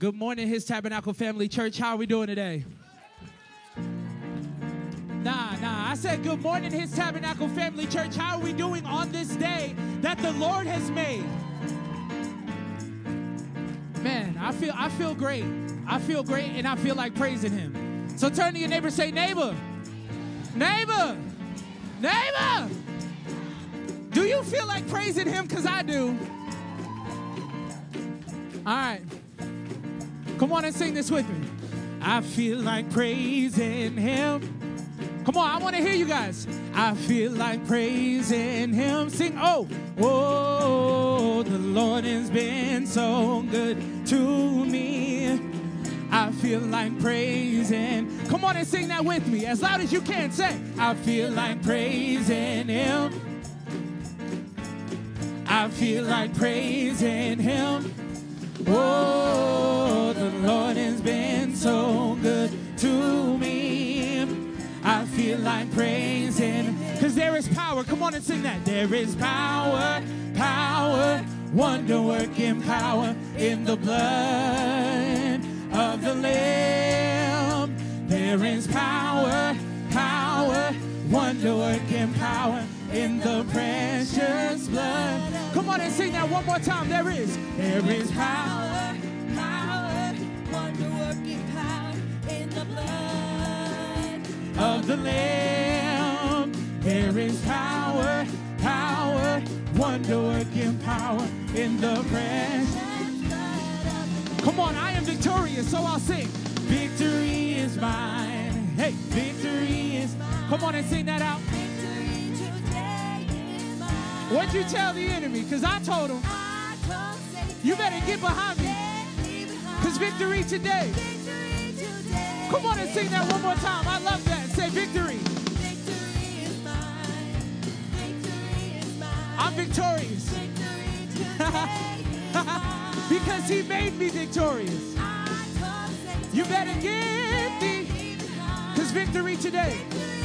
Good morning, His Tabernacle Family Church. How are we doing today? I said good morning, His Tabernacle Family Church. How are we doing on this day that the Lord has made? Man, I feel great. I feel great, and I feel like praising Him. So turn to your neighbor and say, neighbor, neighbor, neighbor. Do you feel like praising Him? Because I do. All right. Come on and sing this with me. I feel like praising Him. Come on, I want to hear you guys. I feel like praising Him. Sing, oh, the Lord has been so good to me. I feel like praising. Come on and sing that with me as loud as you can. Say, I feel like praising Him. I feel like praising Him. Oh, the Lord has been so good to me. I feel like praising, because there is power. Come on and sing that. There is power, power, wonder-working power in the blood of the Lamb. There is power, power, wonder-working power in the precious blood. Come on and sing that one more time. There is power, power, wonder-working power in the blood of the Lamb. There is power, power, wonder-working power in the precious blood. Come on, I am victorious, so I'll sing. Victory is mine. Hey, victory is mine. Come on and sing that out. What'd you tell the enemy? Because I told him, you better get behind me. Because victory today. Come on and sing that one more time. I love that. Say victory. I'm victorious. Because He made me victorious. You better get me. Because victory today.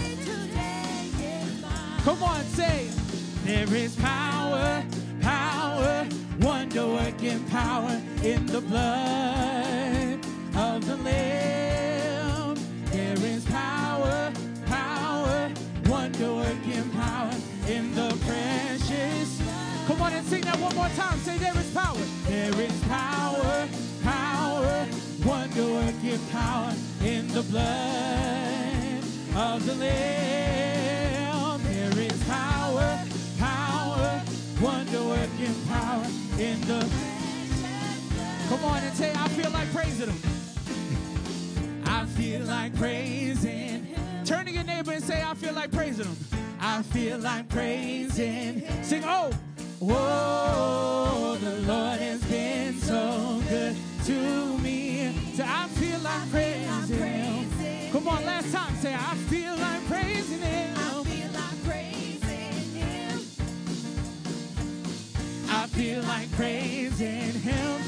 Come on, say, there is power, power, wonder-working power in the blood of the Lamb. There is power, power, wonder-working power in the precious. Come on and sing that one more time. Say, there is power. There is power, power, wonder-working power in the blood of the Lamb. There is power, power, wonder-working power in the. Come on and say, I feel like praising Him. I feel like praising Him. Turn to your neighbor and say, I feel like praising Him. I feel like praising. Sing, oh, the Lord has been so good to me. Say, I feel like praising Him. Come on, last time, say, I feel like praising Him. I feel like praising Him.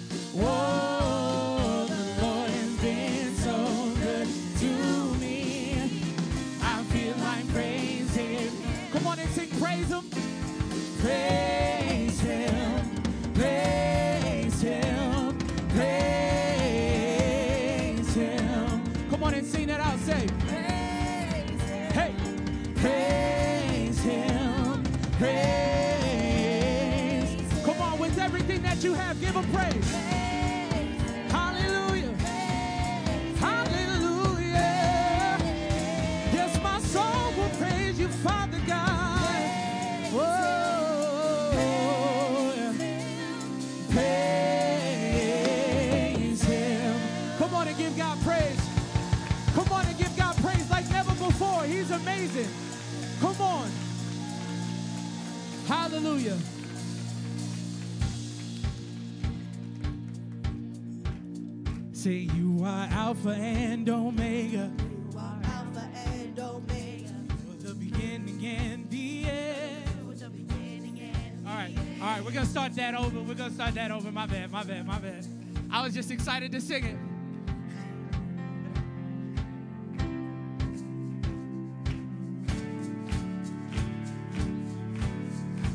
Whoa, the Lord has been so good to me. I feel like praising Him. Come on and sing, praise Him. Praise Him. Praise Him. Praise Him. Come on and sing that out. Say, praise Him. Hey, praise Him. Praise. Everything that you have, give Him praise. Hallelujah. Hallelujah. Yes, my soul will praise You, Father God. Oh, praise Him. Come on and give God praise. Come on and give God praise like never before. He's amazing. Come on. Hallelujah. Say, You are Alpha and Omega. You are Alpha and Omega. You're the beginning and the end. You're the beginning and the end. All right, we're going to start that over. My bad. I was just excited to sing it.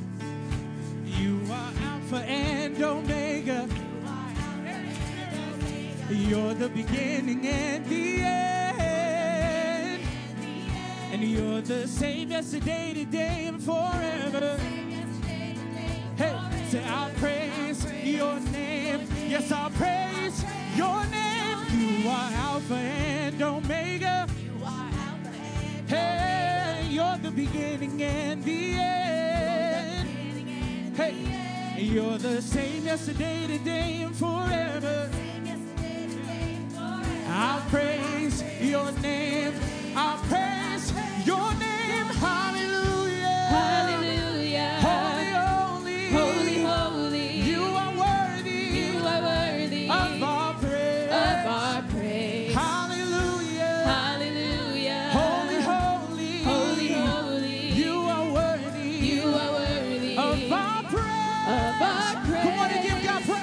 You are Alpha and Omega. You're the beginning and the end. And you're the same yesterday, today, and forever. Hey, say I'll praise your name. Yes, I'll praise your name. You are Alpha and Omega. Hey, you're the beginning and the end. Hey, you're the same yesterday, today, and forever. I'll praise your name. I'll praise your name. Hallelujah. Hallelujah. Holy, holy. Holy, holy. You are worthy. You are worthy of our praise. of our praise. Hallelujah. Hallelujah. Holy, holy. Holy, holy. You are worthy. You are worthy of our praise. of our praise. Come on and give God praise.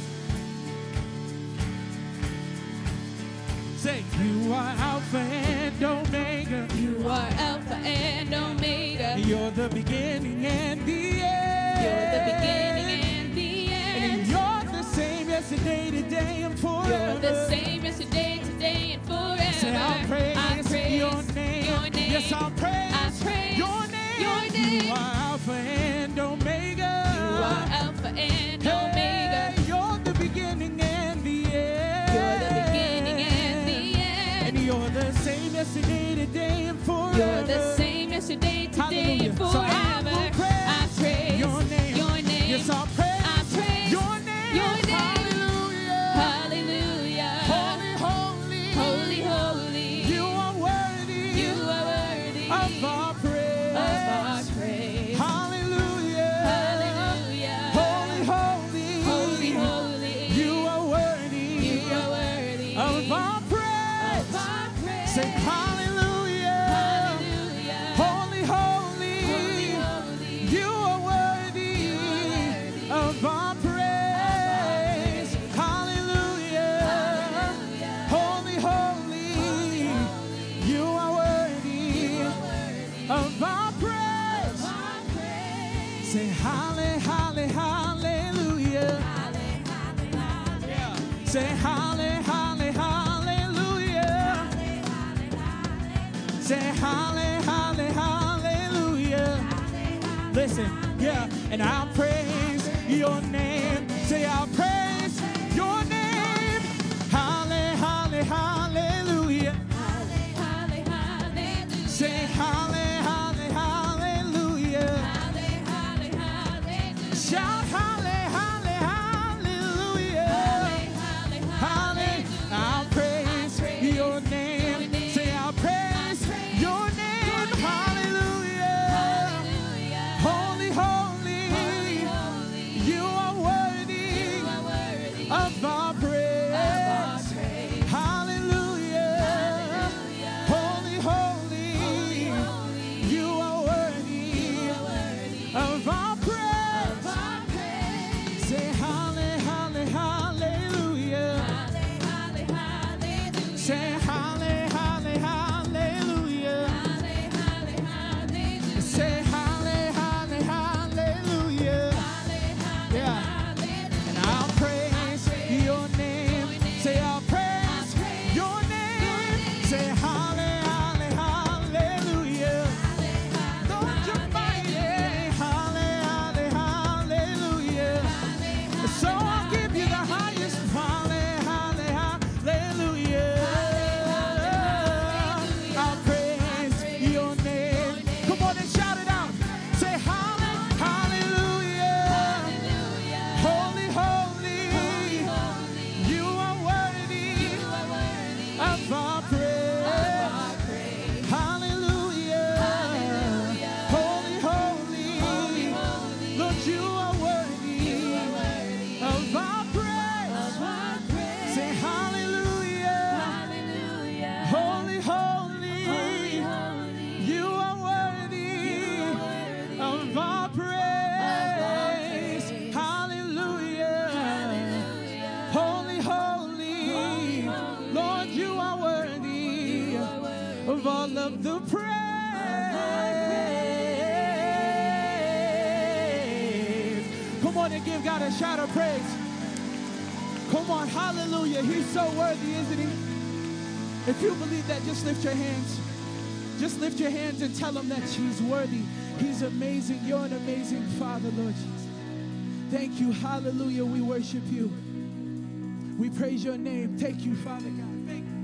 Say, you are Alpha and Omega. You are Alpha and Omega. You're the beginning and the end. You're the beginning and the And end. you're the same yesterday, today, and forever. You're the same yesterday, today, and forever. Say, I'll praise, I praise your name. your name. Yes, I'll praise, I praise your name. your name. You are Alpha and Omega. You are Alpha and Hey, Omega. you're the beginning and the end. You're the beginning and the end. And you're the same yesterday, today, and forever. You're the same yesterday, today, Hallelujah. and So I forever. will praise I praise your name. your name. Yes, I'll praise, I praise your name. your name. Hallelujah. Hallelujah. Holy, holy. Holy, holy. You are worthy. You are worthy of our praise. of our praise. Hallelujah. Hallelujah. Holy, holy. Holy, holy. You are worthy. You are worthy of our praise. of our praise. Say hallelujah. Hallelujah. Holy, holy. Holy, holy. You are worthy of our praise. Hallelujah. Holy, holy. You are worthy of our praise. Say halle, halle, hallelujah. Say halle, halle, hallelujah. Say halle, halle, hallelujah. Listen, yeah, and I'll praise your name. Say I'll praise your name. Halle, halle, hallelujah. Say halle, halle, hallelujah. Shout halle, halle, hallelujah. Halle, I'll praise your name. Say I'll praise your name. Hallelujah. Holy, holy. You are worthy of our praise. Hallelujah. Holy, holy. You are worthy of our praise. Say halle, halle, hallelujah. Say halle, halle, hallelujah. Say halle, halle, hallelujah. Yeah. And I'll praise your name. Say I'll praise your name. Say halle, halle, hallelujah. Lord, you're mighty. Halle, halle, hallelujah. So I'll give you the highest. Halle, halle, hallelujah. I'll praise your name. Come on and shout it out. Say halle, hallelujah. Holy, holy. You are worthy of our praise. Hallelujah. Holy, holy. Lord, you are worthy of our praise. Say hallelujah. Holy, holy. You are worthy of our praise. Hallelujah. Holy, holy. Lord, you are worthy of all of the praise. Come on and give God a shout of praise. Come on, hallelujah. He's so worthy, isn't he? If you believe that, just lift your hands. Just lift your hands and tell him that he's worthy. He's amazing. You're an amazing Father, Lord Jesus. Thank you. Hallelujah. We worship you. We praise your name. Thank you, Father God. Thank you.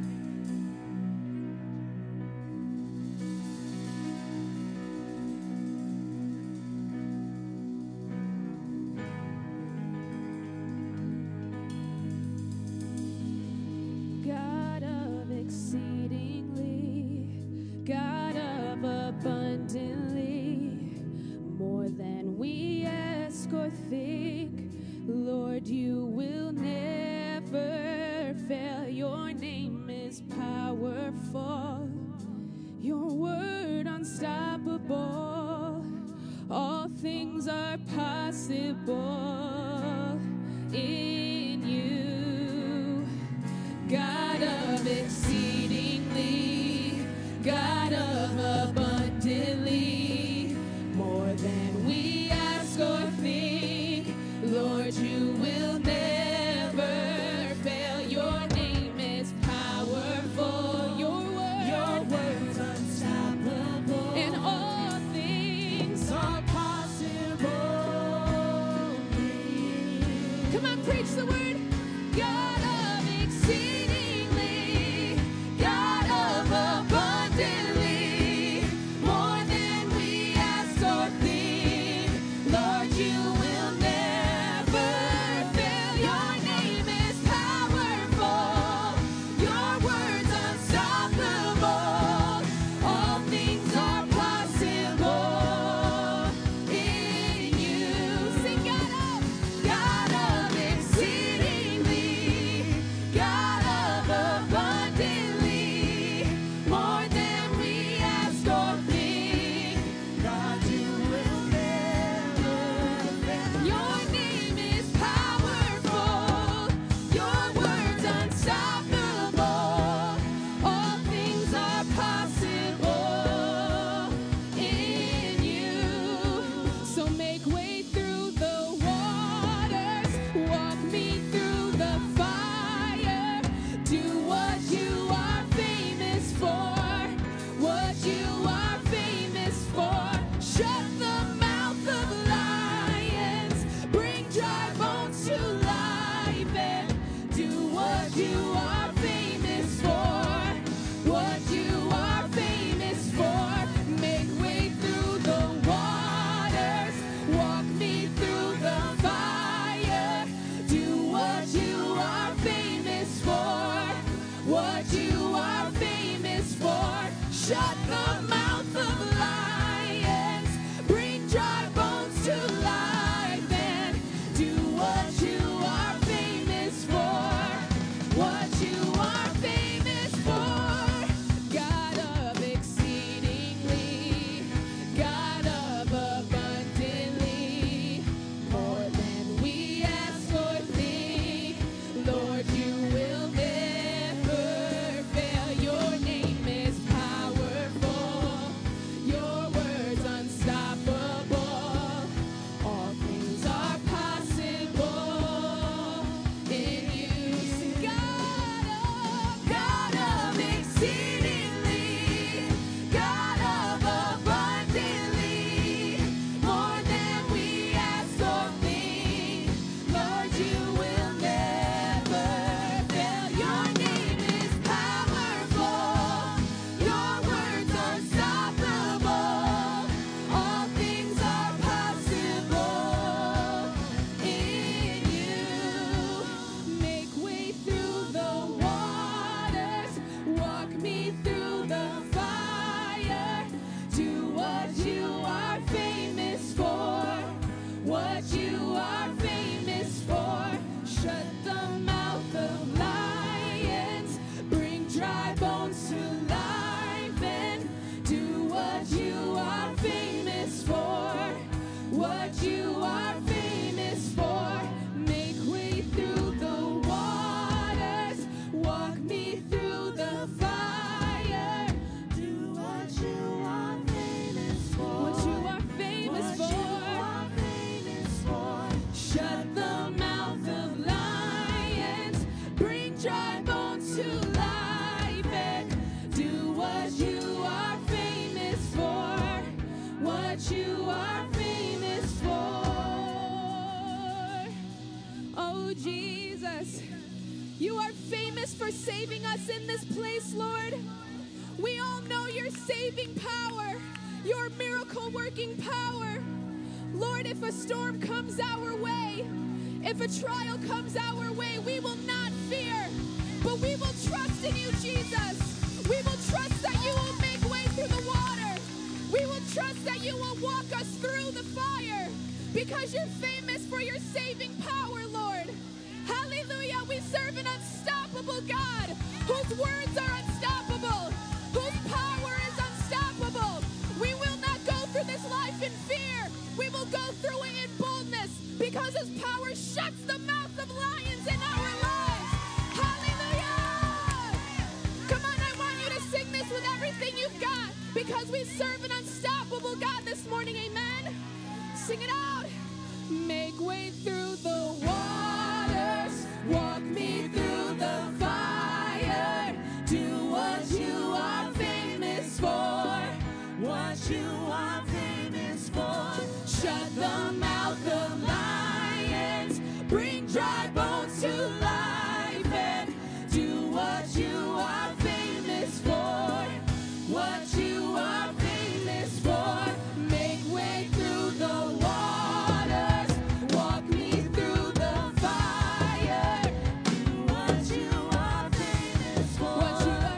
God of exceedingly, God of abundantly, more than we ask or think, Lord, you will never fail. Your name is powerful, your word unstoppable. All things are possible in you. God of exceedingly, God of abundantly, more than we ask or think, Lord, you will never fail. Your name is powerful, your word's unstoppable, and all things are possible. Come on, preach the word. saving us in this place, Lord. We all know your saving power, your miracle-working power. Lord, if a storm comes our way, if a trial comes our way, we will not fear, but we will trust in you, Jesus. We will trust that you will make way through the water. We will trust that you will walk us through the fire because you're famous for your saving power, Lord. Hallelujah. We serve an unstoppable God whose words are unstoppable, whose power is unstoppable. We will not go through this life in fear. We will go through it in boldness because his power shuts the mouth of lions in our lives. Hallelujah. Come on, I want you to sing this with everything you've got because we serve an unstoppable God this morning. Amen. Sing it out. Make way through the waters. Walk me through the fire. Do what you are famous for. What you are famous for. Shut the mouth of lions. Bring dry bones to life. And do what you are famous for. What you are famous for. Make way through the waters. Walk me through the fire. Do what you are famous for. What you are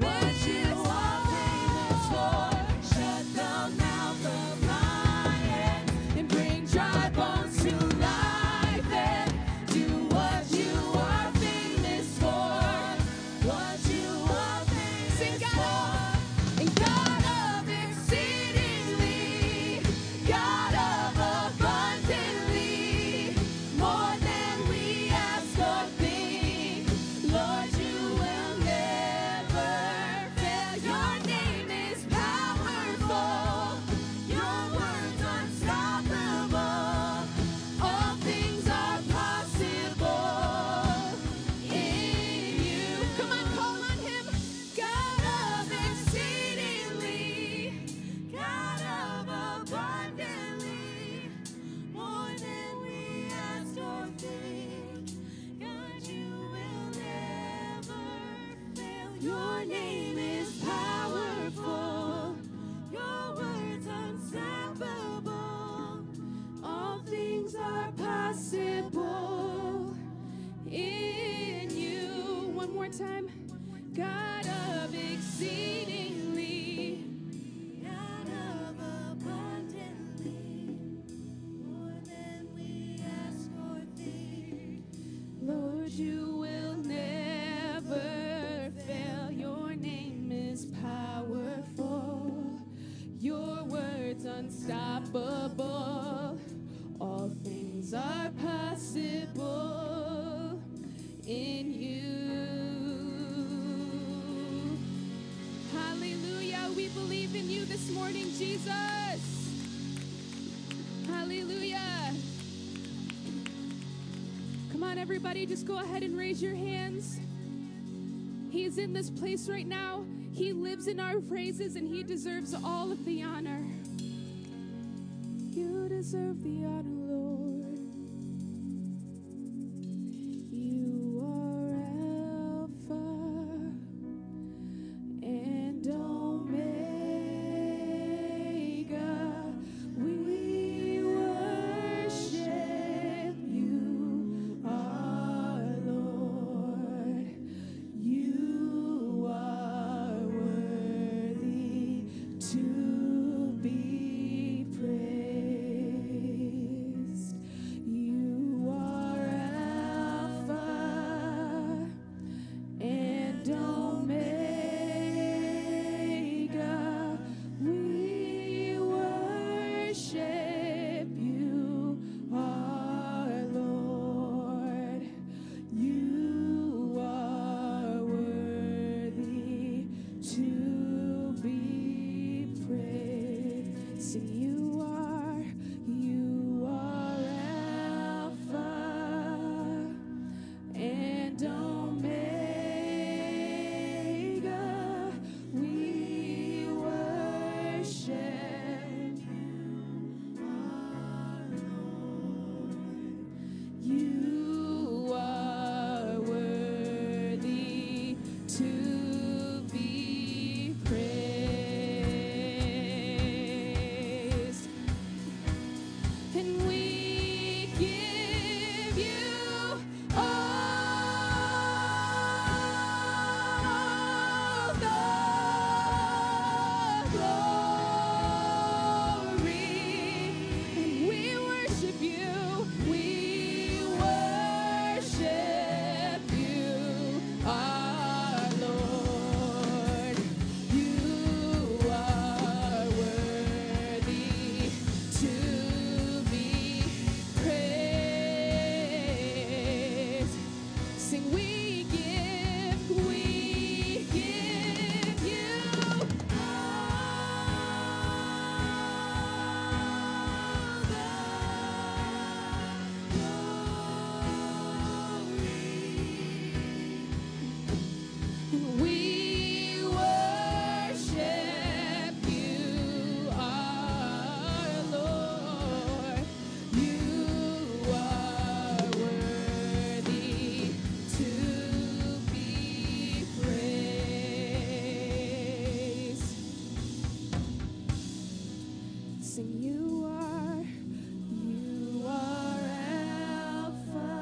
famous for. Shut the mouth of lions and bring dry bones to life. And do what you are famous for. What you are famous for. And God of exceedingly, God of abundantly, more than we ask or think. Lord, you will never fail. Your name is powerful. Your word's unstoppable. All things are possible in you. Come on, call on him. God of exceedingly, God of abundantly, more than we ask or think. God, you will never fail. Your name is powerful. Your word's unstoppable. All things are possible in you. One more time. God of exceedingly, God of abundantly, more than we ask or think. Lord, you will never fail. Your name is powerful. Your word's unstoppable. All things are possible in you. Hallelujah. We believe in you this morning, Jesus. Hallelujah. Come on, everybody, just go ahead and raise your hands. He is in this place right now. He lives in our praises, and he deserves all of the honor. You deserve the honor, Lord. You are Alpha and Omega. We worship you, our Lord. You are worthy to be praised. Sing, you are Alpha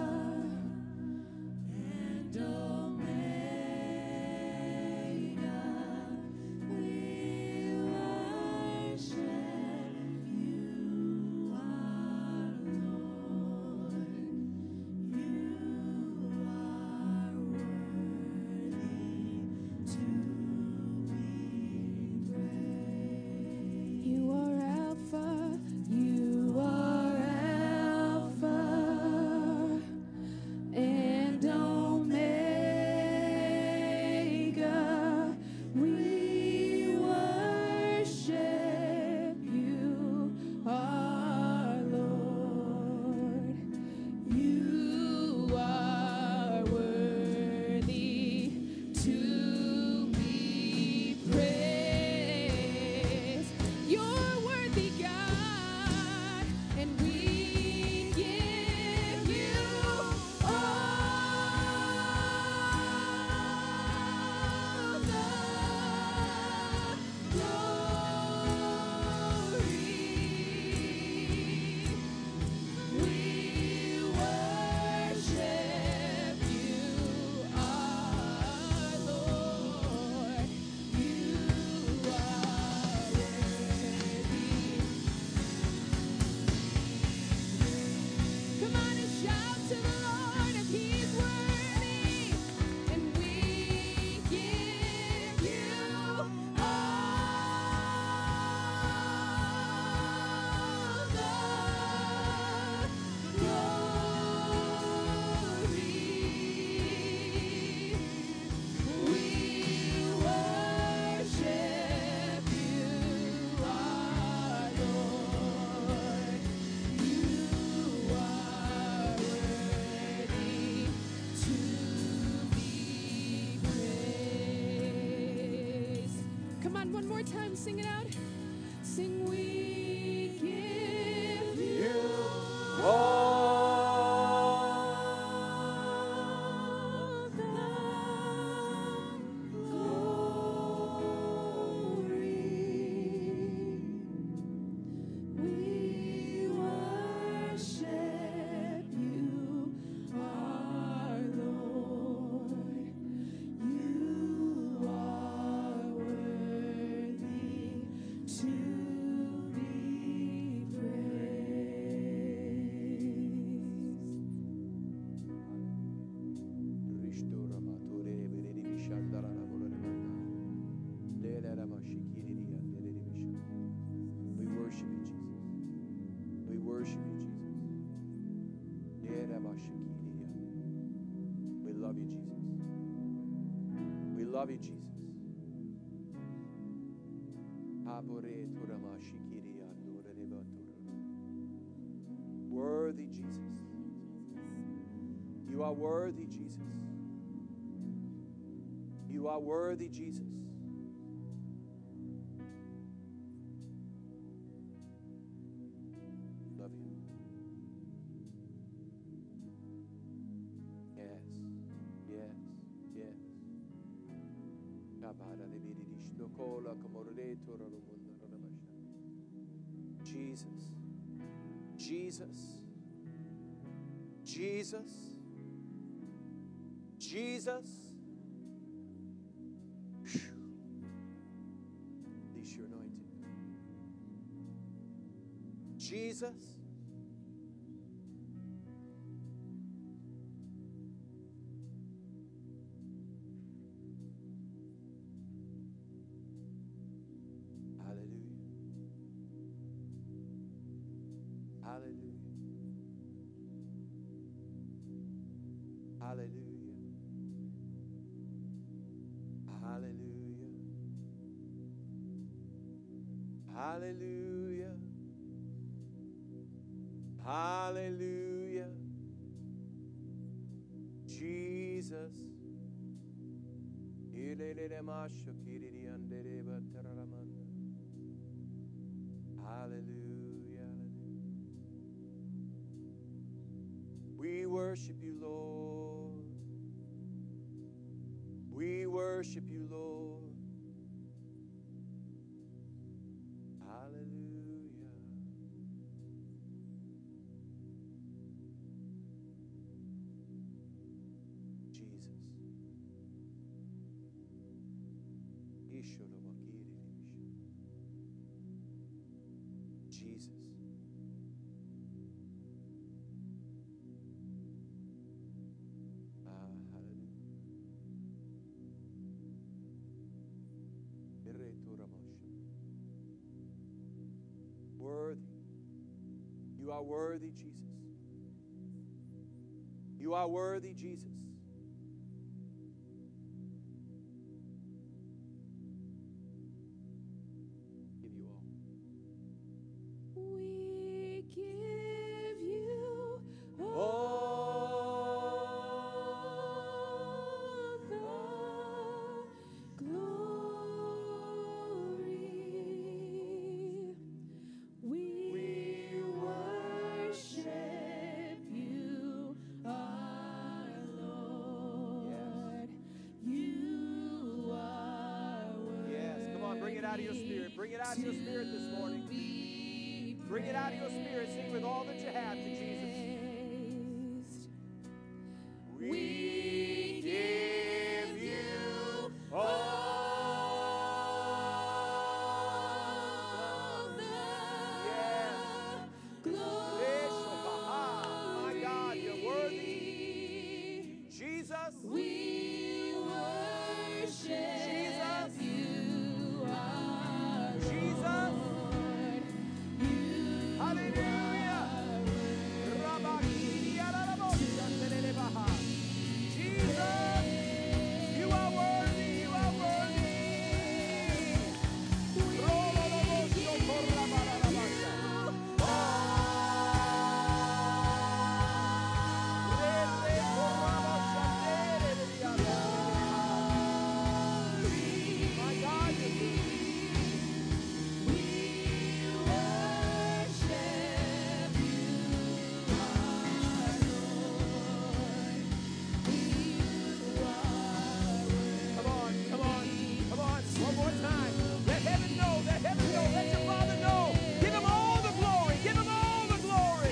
and Omega. We worship you, our Lord. You are worthy to be praised. You are Alpha, you are Alpha and Omega. We worship you, our Lord. You are worthy to be praised. You're worthy, God, and we give you all the glory. We worship you, our Lord. You are worthy. Come on and shout to the Lord if He's worthy. And we give you all the glory. We worship you, our Lord. You are worthy to be praised. Come on, one more time, sing it out. Sing, we give you all the glory. We worship you, our Lord. You are worthy to be We worship you, Jesus. We worship you, Jesus. We love you, Jesus. We love you, Jesus. Worthy Jesus. You are worthy, Jesus. You are worthy, Jesus. Love you. Yes, yes, yes. Jesus, Jesus, Jesus, Jesus. Release your anointing. Jesus. Hallelujah. Hallelujah. Hallelujah. Hallelujah. Hallelujah. Hallelujah. Jesus. Hallelujah. We worship you, Lord. We worship you, Lord. Hallelujah. Jesus. Worthy. You are worthy, Jesus. You are worthy, Jesus. Give you all. We give you All the glory. We worship you, our Lord. You are worthy. Yes, come on, bring it out of your spirit. Bring it out of your spirit this morning. Bring it out of your spirit. Sing with all that you have to Jesus. We give you all the yes. My God, you're worthy. Jesus. We worship Jesus. you, our Jesus. Lord. You Hallelujah. Jesus, you are worthy, you are worthy. My God, you're good. Come on, come on, come on. One more time. Let heaven know, let heaven know, let your Father know. Give him all the glory, give him all the glory.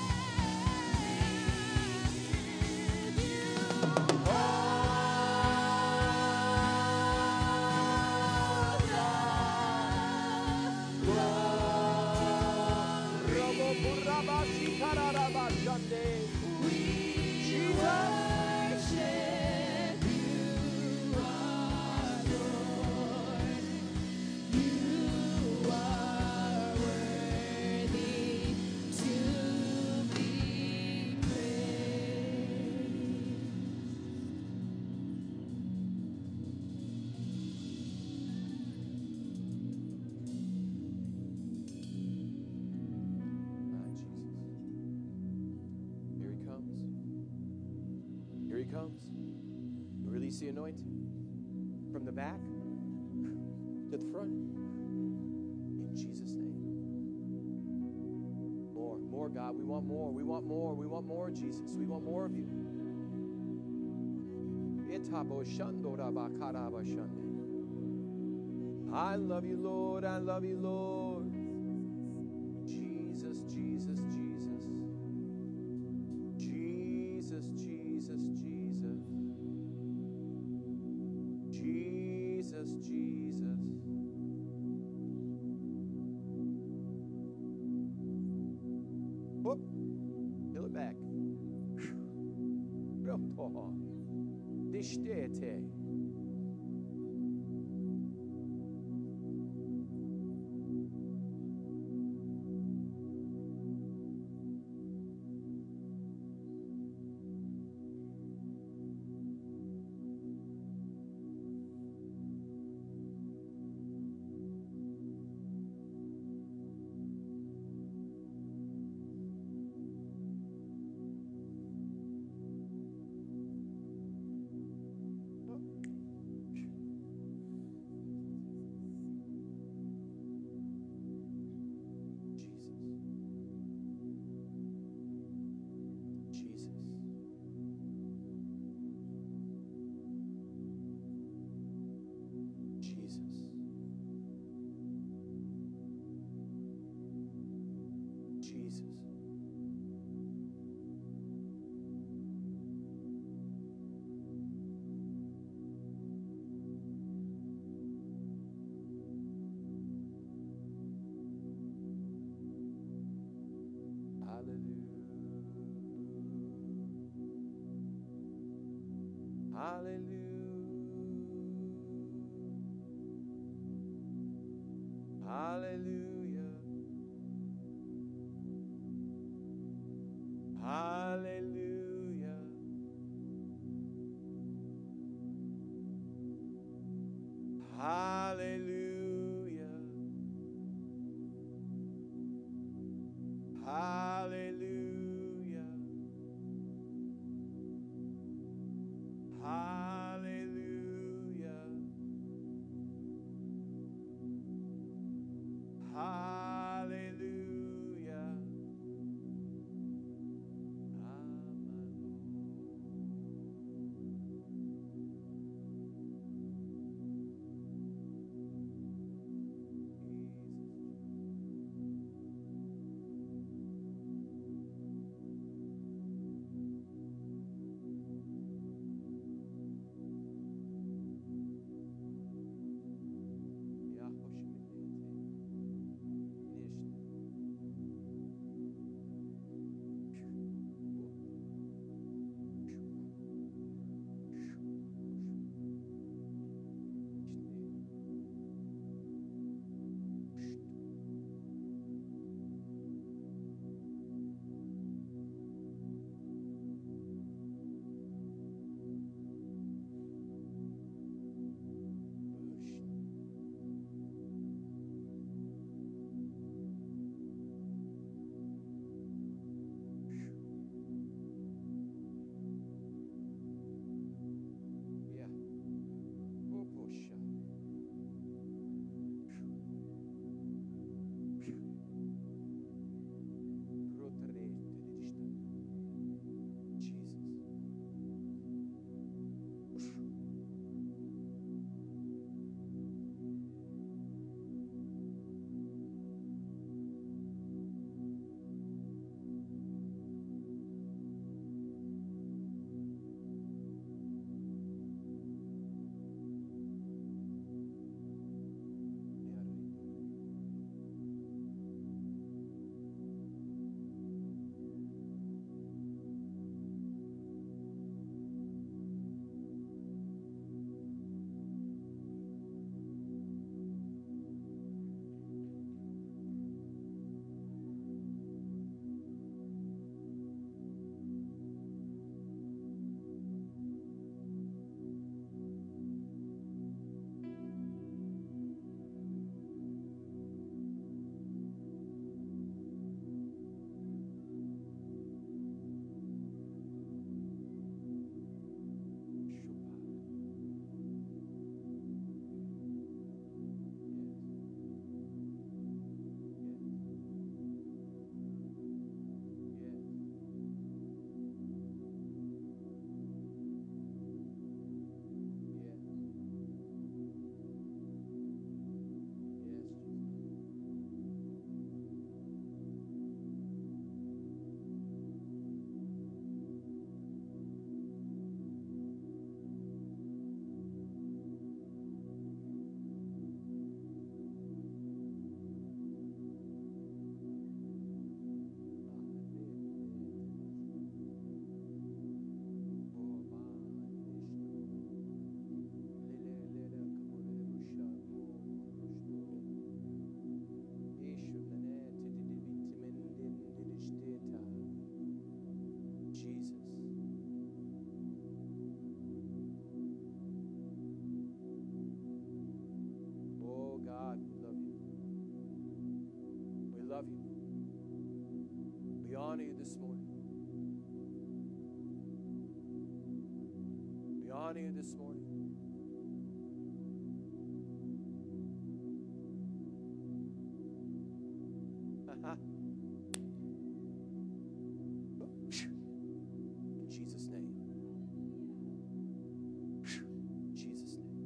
Here he comes. Here he comes. Release the anointing from the back to the front. In Jesus' name. More, God. We want more. We want more. We want more, Jesus. We want more of you. I love you, Lord. I love you, Lord. Jesus, Jesus, Jesus. Jesus, Jesus, Jesus. Jesus, Jesus. Whoop. Peel it back. Dishtete. Hallelujah. Hallelujah. Hallelujah. Hallelujah. Hallelujah. Hallelujah. love you. We honor you this morning. We honor you this morning. In Jesus' name. In Jesus' name.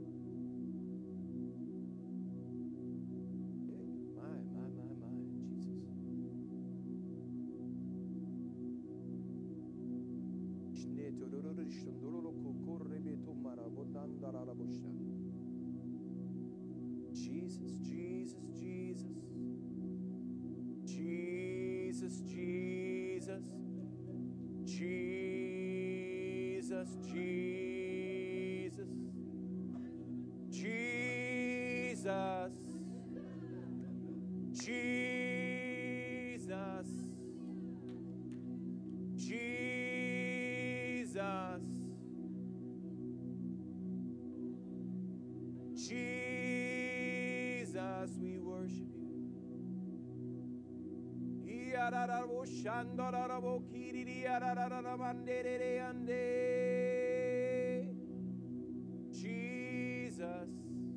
My, Jesus. Jesus, Jesus, Jesus. Jesus, Jesus, Jesus, Jesus. Jesus.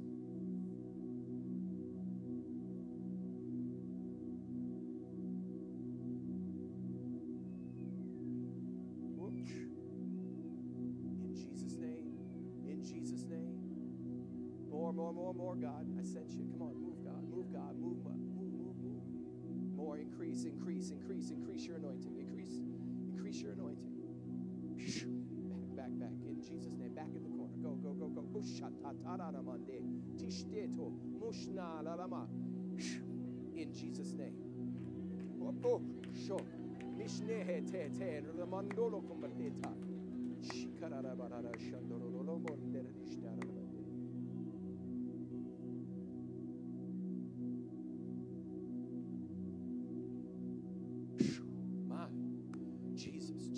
In Jesus' name. In Jesus' name. More, God. I sent you. Come on, move, God. Move, God. Move. More, increase your anointing. Increase your anointing. Back. In Jesus' name. Back in the corner. Go. In Jesus' name. My Jesus.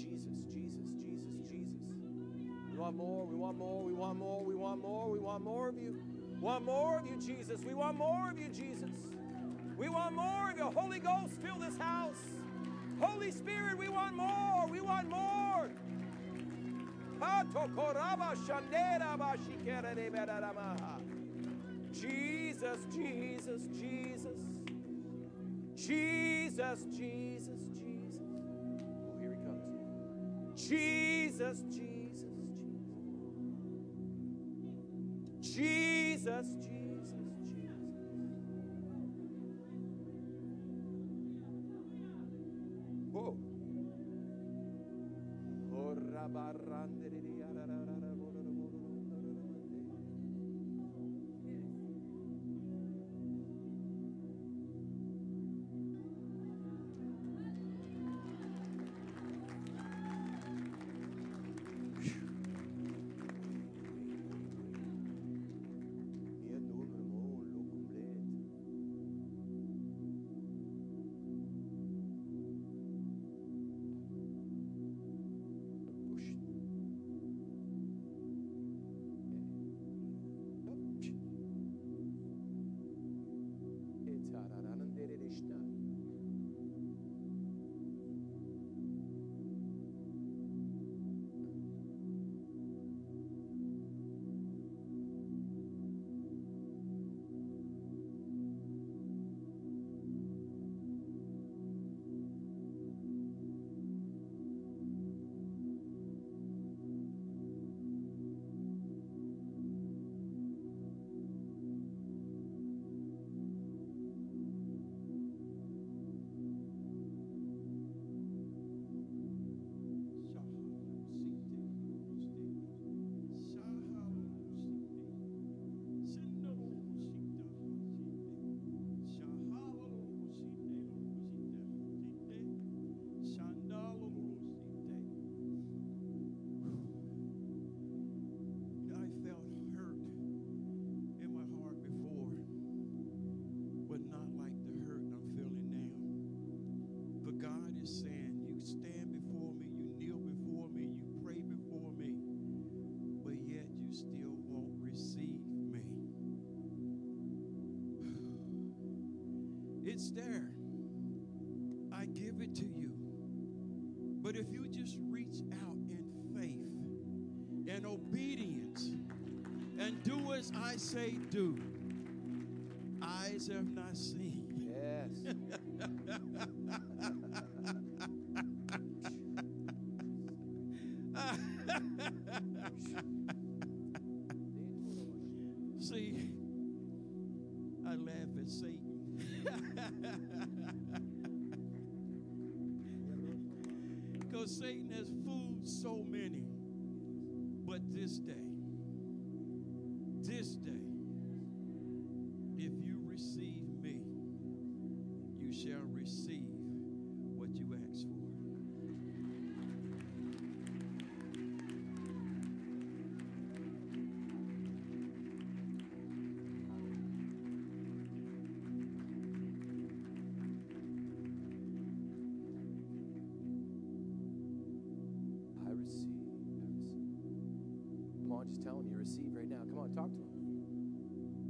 We want more of you. Want more of you, Jesus. We want more of you, Jesus. We want more of you. Holy Ghost, fill this house. Holy Spirit, we want more. We want more. Jesus. Oh, here he comes. Jesus. Whoa. It's there. I give it to you. But if you just reach out in faith and obedience and do as I say do, eyes have not seen. Yes. See, I laugh at Satan. Because Satan has fooled so many. But this day, if you receive me, you shall receive what you ask for. Just tell him you receive right now. Come on, talk to him.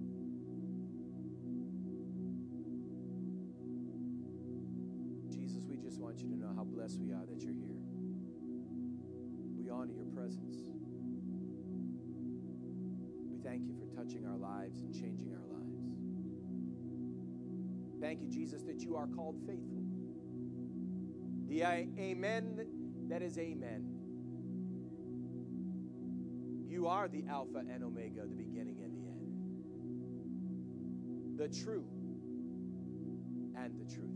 Jesus, just want you to know how blessed we are that you're here. We honor your presence. We thank you for touching our lives and changing our lives. Thank you, Jesus, that you are called faithful. The amen that is amen. You are the Alpha and Omega, the beginning and the end. The true and the truth.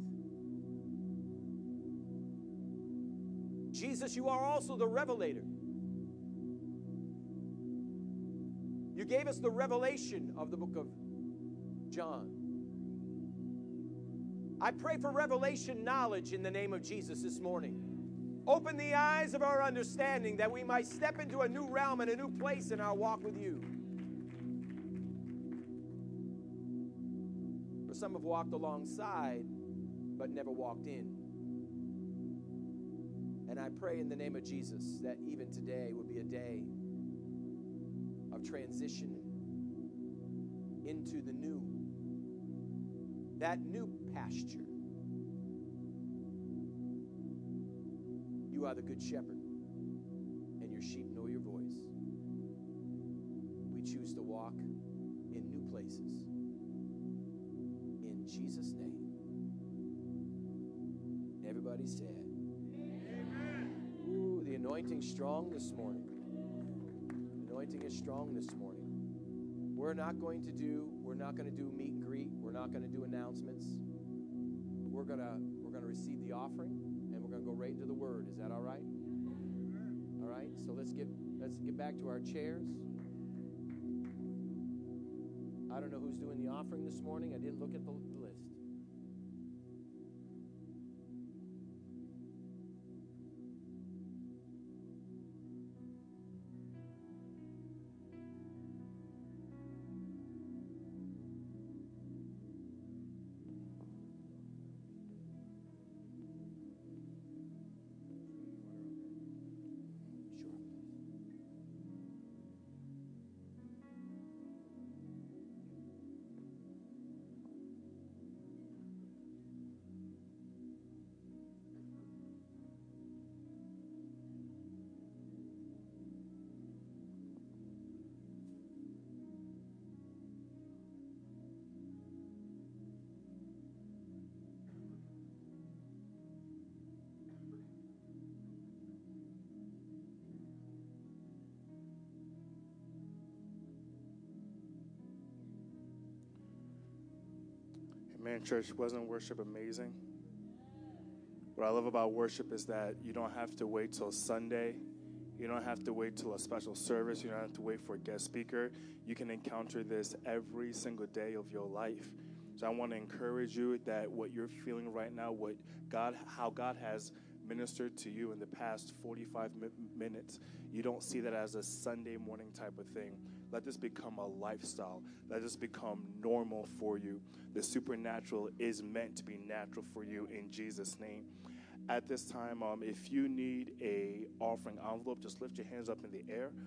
Jesus, you are also the revelator. You gave us the revelation of the book of John. I pray for revelation knowledge in the name of Jesus this morning. Open the eyes of our understanding that we might step into a new realm and a new place in our walk with you. For some have walked alongside, but never walked in. And I pray in the name of Jesus that even today would be a day of transition into the new, that new pasture. You are the good shepherd, and your sheep know your voice. We choose to walk in new places. In Jesus' name. Everybody said, ooh, the anointing's strong this morning. The anointing is strong this morning. We're not going to do meet and greet. We're not going to do announcements. We're gonna receive the offering, and we're gonna go right into the word. Is that all right? All right. So let's get back to our chairs. I don't know who's doing the offering this morning. I didn't look at the list. Man, church, wasn't worship amazing? What I love about worship is that you don't have to wait till Sunday. You don't have to wait till a special service. You don't have to wait for a guest speaker. You can encounter this every single day of your life. So I want to encourage you that what you're feeling right now, how God has ministered to you in the past 45 minutes, you don't see that as a Sunday morning type of thing. Let this become a lifestyle. Let this become normal for you. The supernatural is meant to be natural for you in Jesus' name. At this time, if you need a offering envelope, just lift your hands up in the air.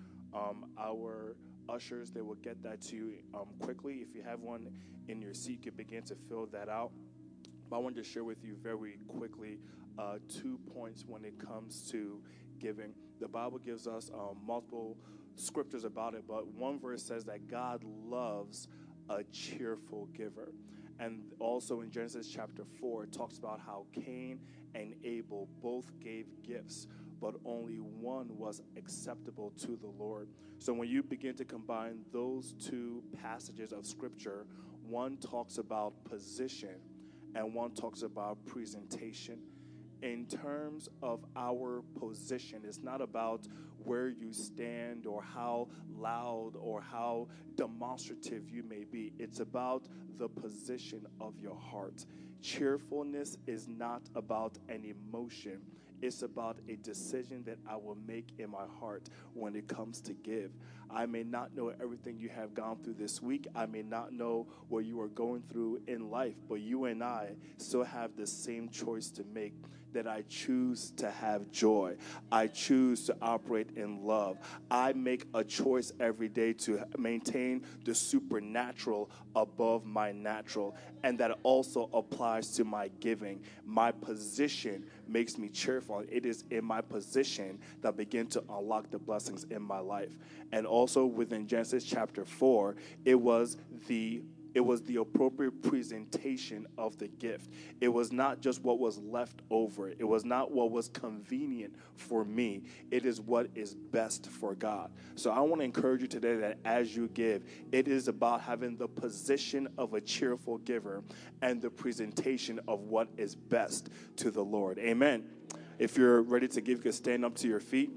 Our ushers, they will get that to you quickly. If you have one in your seat, you can begin to fill that out. But I wanted to share with you very quickly 2 points when it comes to giving. The Bible gives us multiple scriptures about it, but one verse says that God loves a cheerful giver. And also in Genesis chapter 4, it talks about how Cain and Abel both gave gifts, but only one was acceptable to the Lord. So when you begin to combine those two passages of scripture, one talks about position and one talks about presentation. In terms of our position, it's not about where you stand or how loud or how demonstrative you may be. It's about the position of your heart. Cheerfulness is not about an emotion. It's about a decision that I will make in my heart when it comes to give. I may not know everything you have gone through this week. I may not know what you are going through in life, but you and I still have the same choice to make, that I choose to have joy. I choose to operate operate in love. I make a choice every day to maintain the supernatural above my natural, and that also applies to my giving. My position makes me cheerful. It is in my position that begin to unlock the blessings in my life. And also within Genesis chapter 4, it was the appropriate presentation of the gift. It was not just what was left over. It was not what was convenient for me. It is what is best for God. So I want to encourage you today that as you give, it is about having the position of a cheerful giver and the presentation of what is best to the Lord. Amen. If you're ready to give, you can stand up to your feet.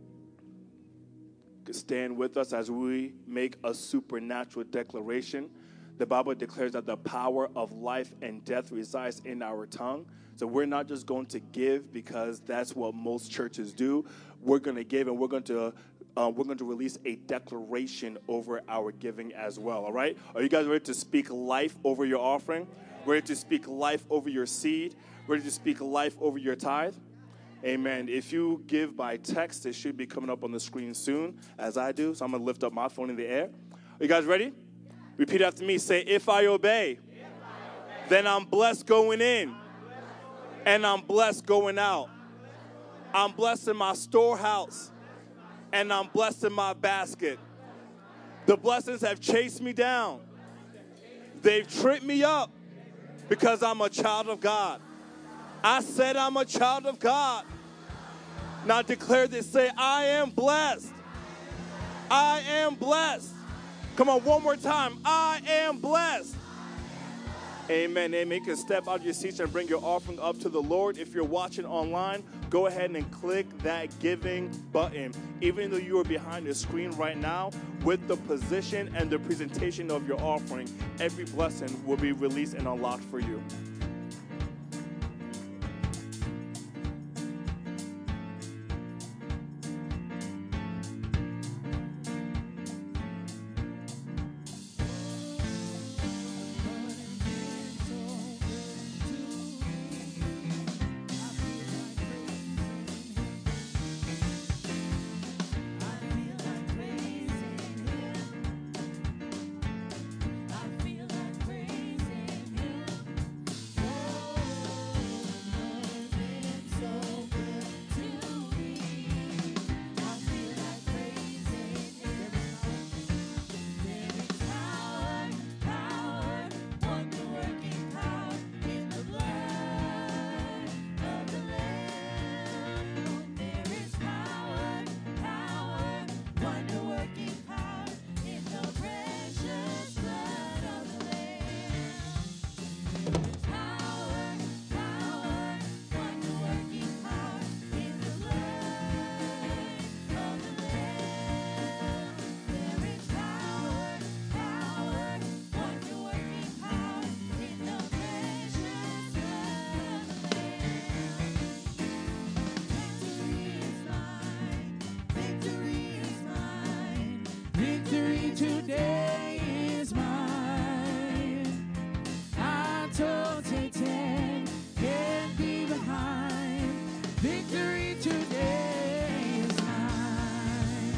You can stand with us as we make a supernatural declaration. The Bible declares that the power of life and death resides in our tongue. So we're not just going to give because that's what most churches do. We're going to give, and we're going to release a declaration over our giving as well. All right? Are you guys ready to speak life over your offering? Ready to speak life over your seed? Ready to speak life over your tithe? Amen. If you give by text, it should be coming up on the screen soon, as I do. So I'm going to lift up my phone in the air. Are you guys ready? Repeat after me. Say, if I obey, then I'm blessed going in, and I'm blessed going out. I'm blessed in my storehouse, and I'm blessed in my basket. The blessings have chased me down. They've tripped me up because I'm a child of God. I said I'm a child of God. Now declare this. Say, I am blessed. I am blessed. Come on, one more time. I am blessed. Amen. Amen. You can step out of your seats and bring your offering up to the Lord. If you're watching online, go ahead and click that giving button. Even though you are behind the screen right now, with the position and the presentation of your offering, every blessing will be released and unlocked for you. Today is mine. I told Satan, can't be behind. Victory today is mine.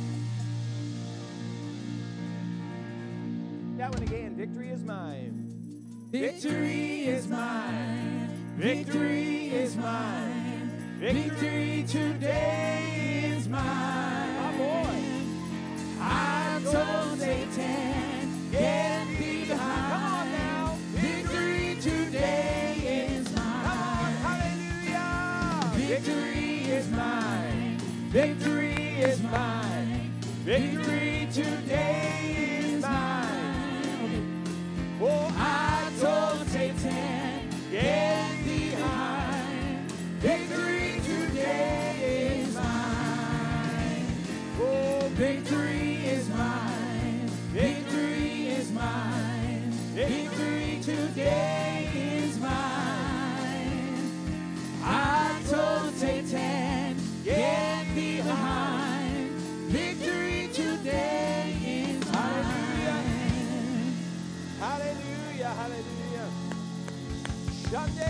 That one again. Victory is mine. Victory is mine. Victory is mine. Victory today is mine. Oh, boy. I told Satan, can't be behind. Come on now. Victory today is mine. Come on. Hallelujah. Victory is mine. Victory is mine. Victory today is mine. Oh, I told Satan, get behind. Victory today is mine. Oh, victory is mine. Victory is mine. Victory today is mine. I told Satan, get behind. Victory today is mine. Hallelujah. Hallelujah.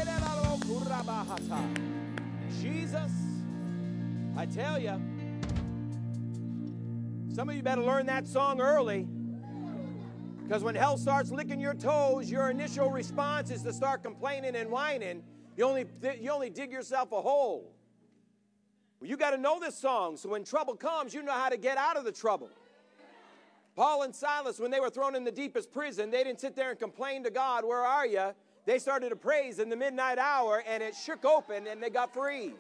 Jesus, I tell you, Some of you better learn that song early. Because when hell starts licking your toes, your initial response is to start complaining and whining. You only dig yourself a hole. Well, you got to know this song, so when trouble comes, you know how to get out of the trouble. Paul and Silas, when they were thrown in the deepest prison, they didn't sit there and complain to God, where are you? They started to praise in the midnight hour, and it shook open, and they got free.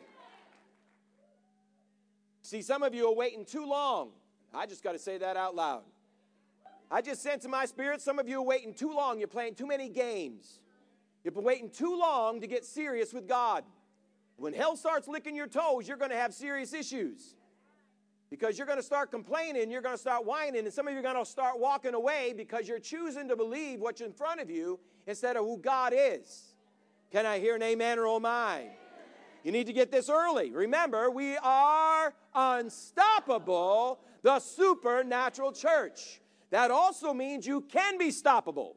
See, some of you are waiting too long. I just got to say that out loud. I just sense in my spirit, some of you are waiting too long. You're playing too many games. You've been waiting too long to get serious with God. When hell starts licking your toes, you're going to have serious issues. Because you're going to start complaining, you're going to start whining, and some of you are going to start walking away because you're choosing to believe what's in front of you instead of who God is. Can I hear an amen or oh my? You need to get this early. Remember, we are unstoppable, the supernatural church. That also means you can be stoppable.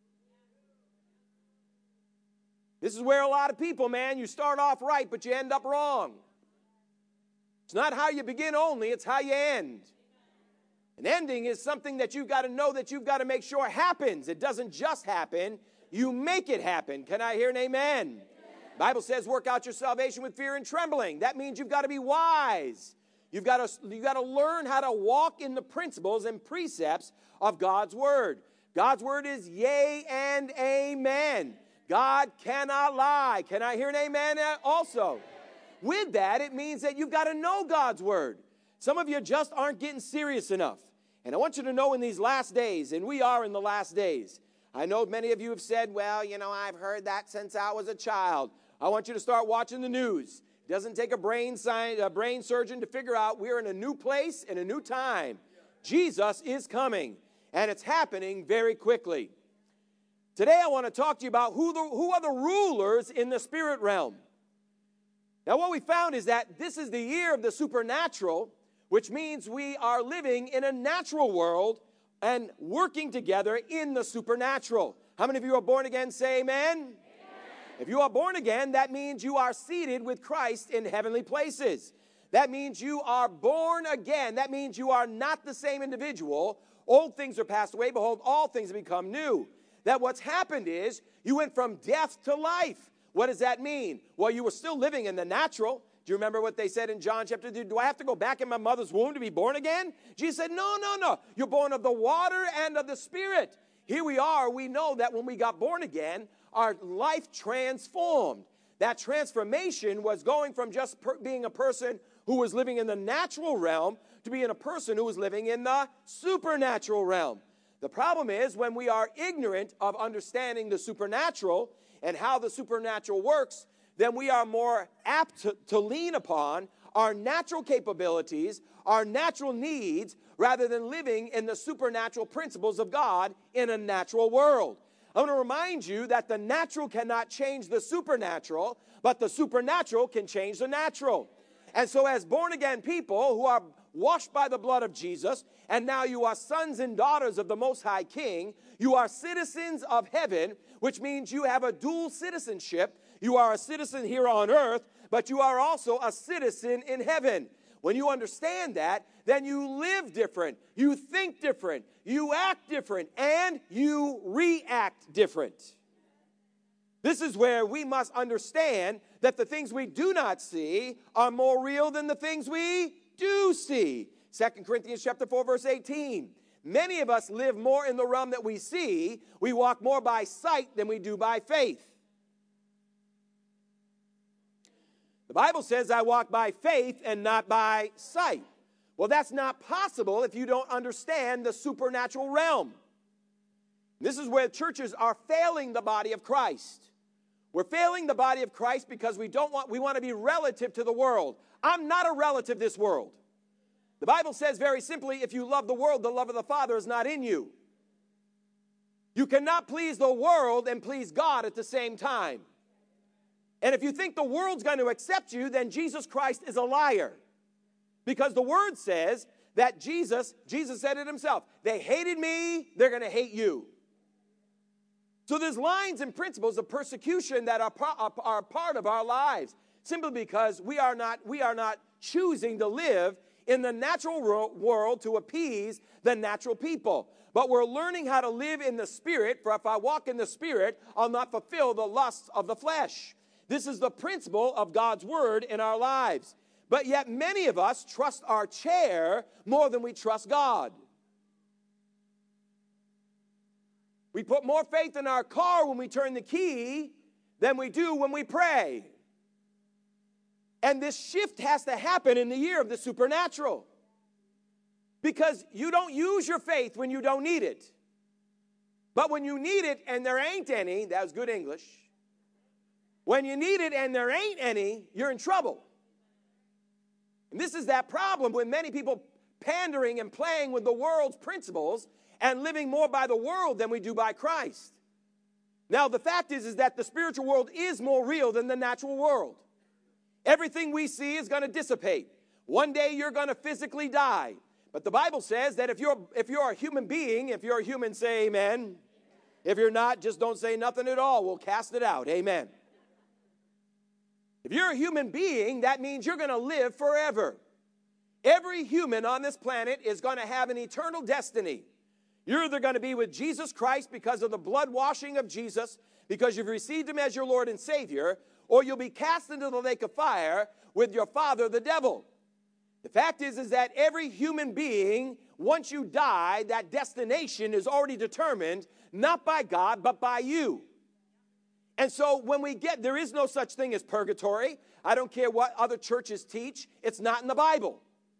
This is where a lot of people, man, you start off right, but you end up wrong. It's not how you begin only, it's how you end. An ending is something that you've got to know that you've got to make sure happens. It doesn't just happen, you make it happen. Can I hear an amen? The Bible says, work out your salvation with fear and trembling. That means you've got to be wise. You've got to learn how to walk in the principles and precepts of God's word. God's word is yea and amen. God cannot lie. Can I hear an amen also? With that, it means that you've got to know God's word. Some of you just aren't getting serious enough. And I want you to know in these last days, and we are in the last days, I know many of you have said, well, you know, I've heard that since I was a child. I want you to start watching the news. It doesn't take a brain surgeon to figure out we're in a new place and a new time. Jesus is coming, and it's happening very quickly. Today I want to talk to you about who are the rulers in the spirit realm. Now what we found is that this is the year of the supernatural, which means we are living in a natural world and working together in the supernatural. How many of you are born again? Say amen. Amen. If you are born again, that means you are seated with Christ in heavenly places. That means you are born again. That means you are not the same individual. Old things are passed away. Behold, all things have become new. That what's happened is you went from death to life. What does that mean? Well, you were still living in the natural. Do you remember what they said in John chapter 2? Do I have to go back in my mother's womb to be born again? Jesus said, no. You're born of the water and of the Spirit. Here we are. We know that when we got born again, our life transformed. That transformation was going from just being a person who was living in the natural realm to being a person who was living in the supernatural realm. The problem is when we are ignorant of understanding the supernatural and how the supernatural works, then we are more apt to lean upon our natural capabilities, our natural needs, rather than living in the supernatural principles of God in a natural world. I want to remind you that the natural cannot change the supernatural, but the supernatural can change the natural. And so as born-again people who are washed by the blood of Jesus, and now you are sons and daughters of the Most High King, you are citizens of heaven, which means you have a dual citizenship. You are a citizen here on earth, but you are also a citizen in heaven. When you understand that, then you live different, you think different, you act different, and you react different. This is where we must understand that the things we do not see are more real than the things we do see. 2 Corinthians chapter 4, verse 18. Many of us live more in the realm that we see. We walk more by sight than we do by faith. The Bible says, I walk by faith and not by sight. Well, that's not possible if you don't understand the supernatural realm. This is where churches are failing the body of Christ. We're failing the body of Christ because we want to be relative to the world. I'm not a relative to this world. The Bible says very simply, if you love the world, the love of the Father is not in you. You cannot please the world and please God at the same time. And if you think the world's going to accept you, then Jesus Christ is a liar. Because the word says that Jesus said it himself. They hated me, they're going to hate you. So there's lines and principles of persecution that are part of our lives. Simply because we are not choosing to live in the natural world to appease the natural people. But we're learning how to live in the Spirit, for if I walk in the Spirit, I'll not fulfill the lusts of the flesh. This is the principle of God's word in our lives. But yet many of us trust our chair more than we trust God. We put more faith in our car when we turn the key than we do when we pray. And this shift has to happen in the year of the supernatural. Because you don't use your faith when you don't need it. But when you need it and there ain't any, that was good English. When you need it and there ain't any, you're in trouble. And this is that problem with many people pandering and playing with the world's principles and living more by the world than we do by Christ. Now, the fact is that the spiritual world is more real than the natural world. Everything we see is going to dissipate. One day you're going to physically die. But the Bible says that if you're a human being, if you're a human, say amen. If you're not, just don't say nothing at all. We'll cast it out. Amen. If you're a human being, that means you're going to live forever. Every human on this planet is going to have an eternal destiny. You're either going to be with Jesus Christ because of the blood washing of Jesus, because you've received him as your Lord and Savior, or you'll be cast into the lake of fire with your father, the devil. The fact is that every human being, once you die, that destination is already determined, not by God, but by you. And so when there is no such thing as purgatory. I don't care what other churches teach. It's not in the Bible.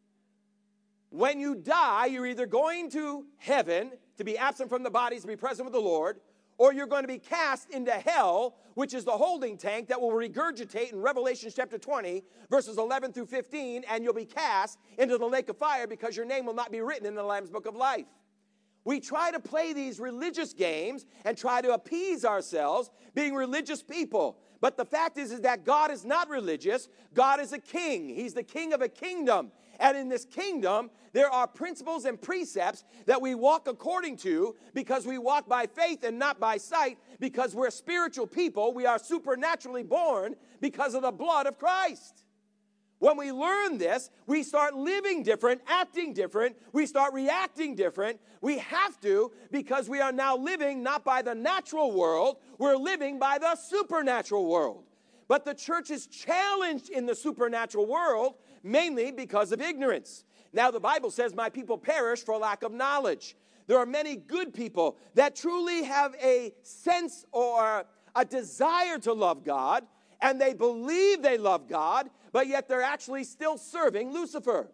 When you die, you're either going to heaven to be absent from the bodies to be present with the Lord, or you're going to be cast into hell, which is the holding tank that will regurgitate in Revelation chapter 20, verses 11 through 15, and you'll be cast into the lake of fire because your name will not be written in the Lamb's book of life. We try to play these religious games and try to appease ourselves, being religious people. But the fact is that God is not religious. God is a king. He's the king of a kingdom. And in this kingdom, there are principles and precepts that we walk according to because we walk by faith and not by sight, because we're spiritual people. We are supernaturally born because of the blood of Christ. When we learn this, we start living different, acting different. We start reacting different. We have to, because we are now living not by the natural world. We're living by the supernatural world. But the church is challenged in the supernatural world mainly because of ignorance. Now, the Bible says, my people perish for lack of knowledge. There are many good people that truly have a sense or a desire to love God, and they believe they love God, but yet they're actually still serving Lucifer.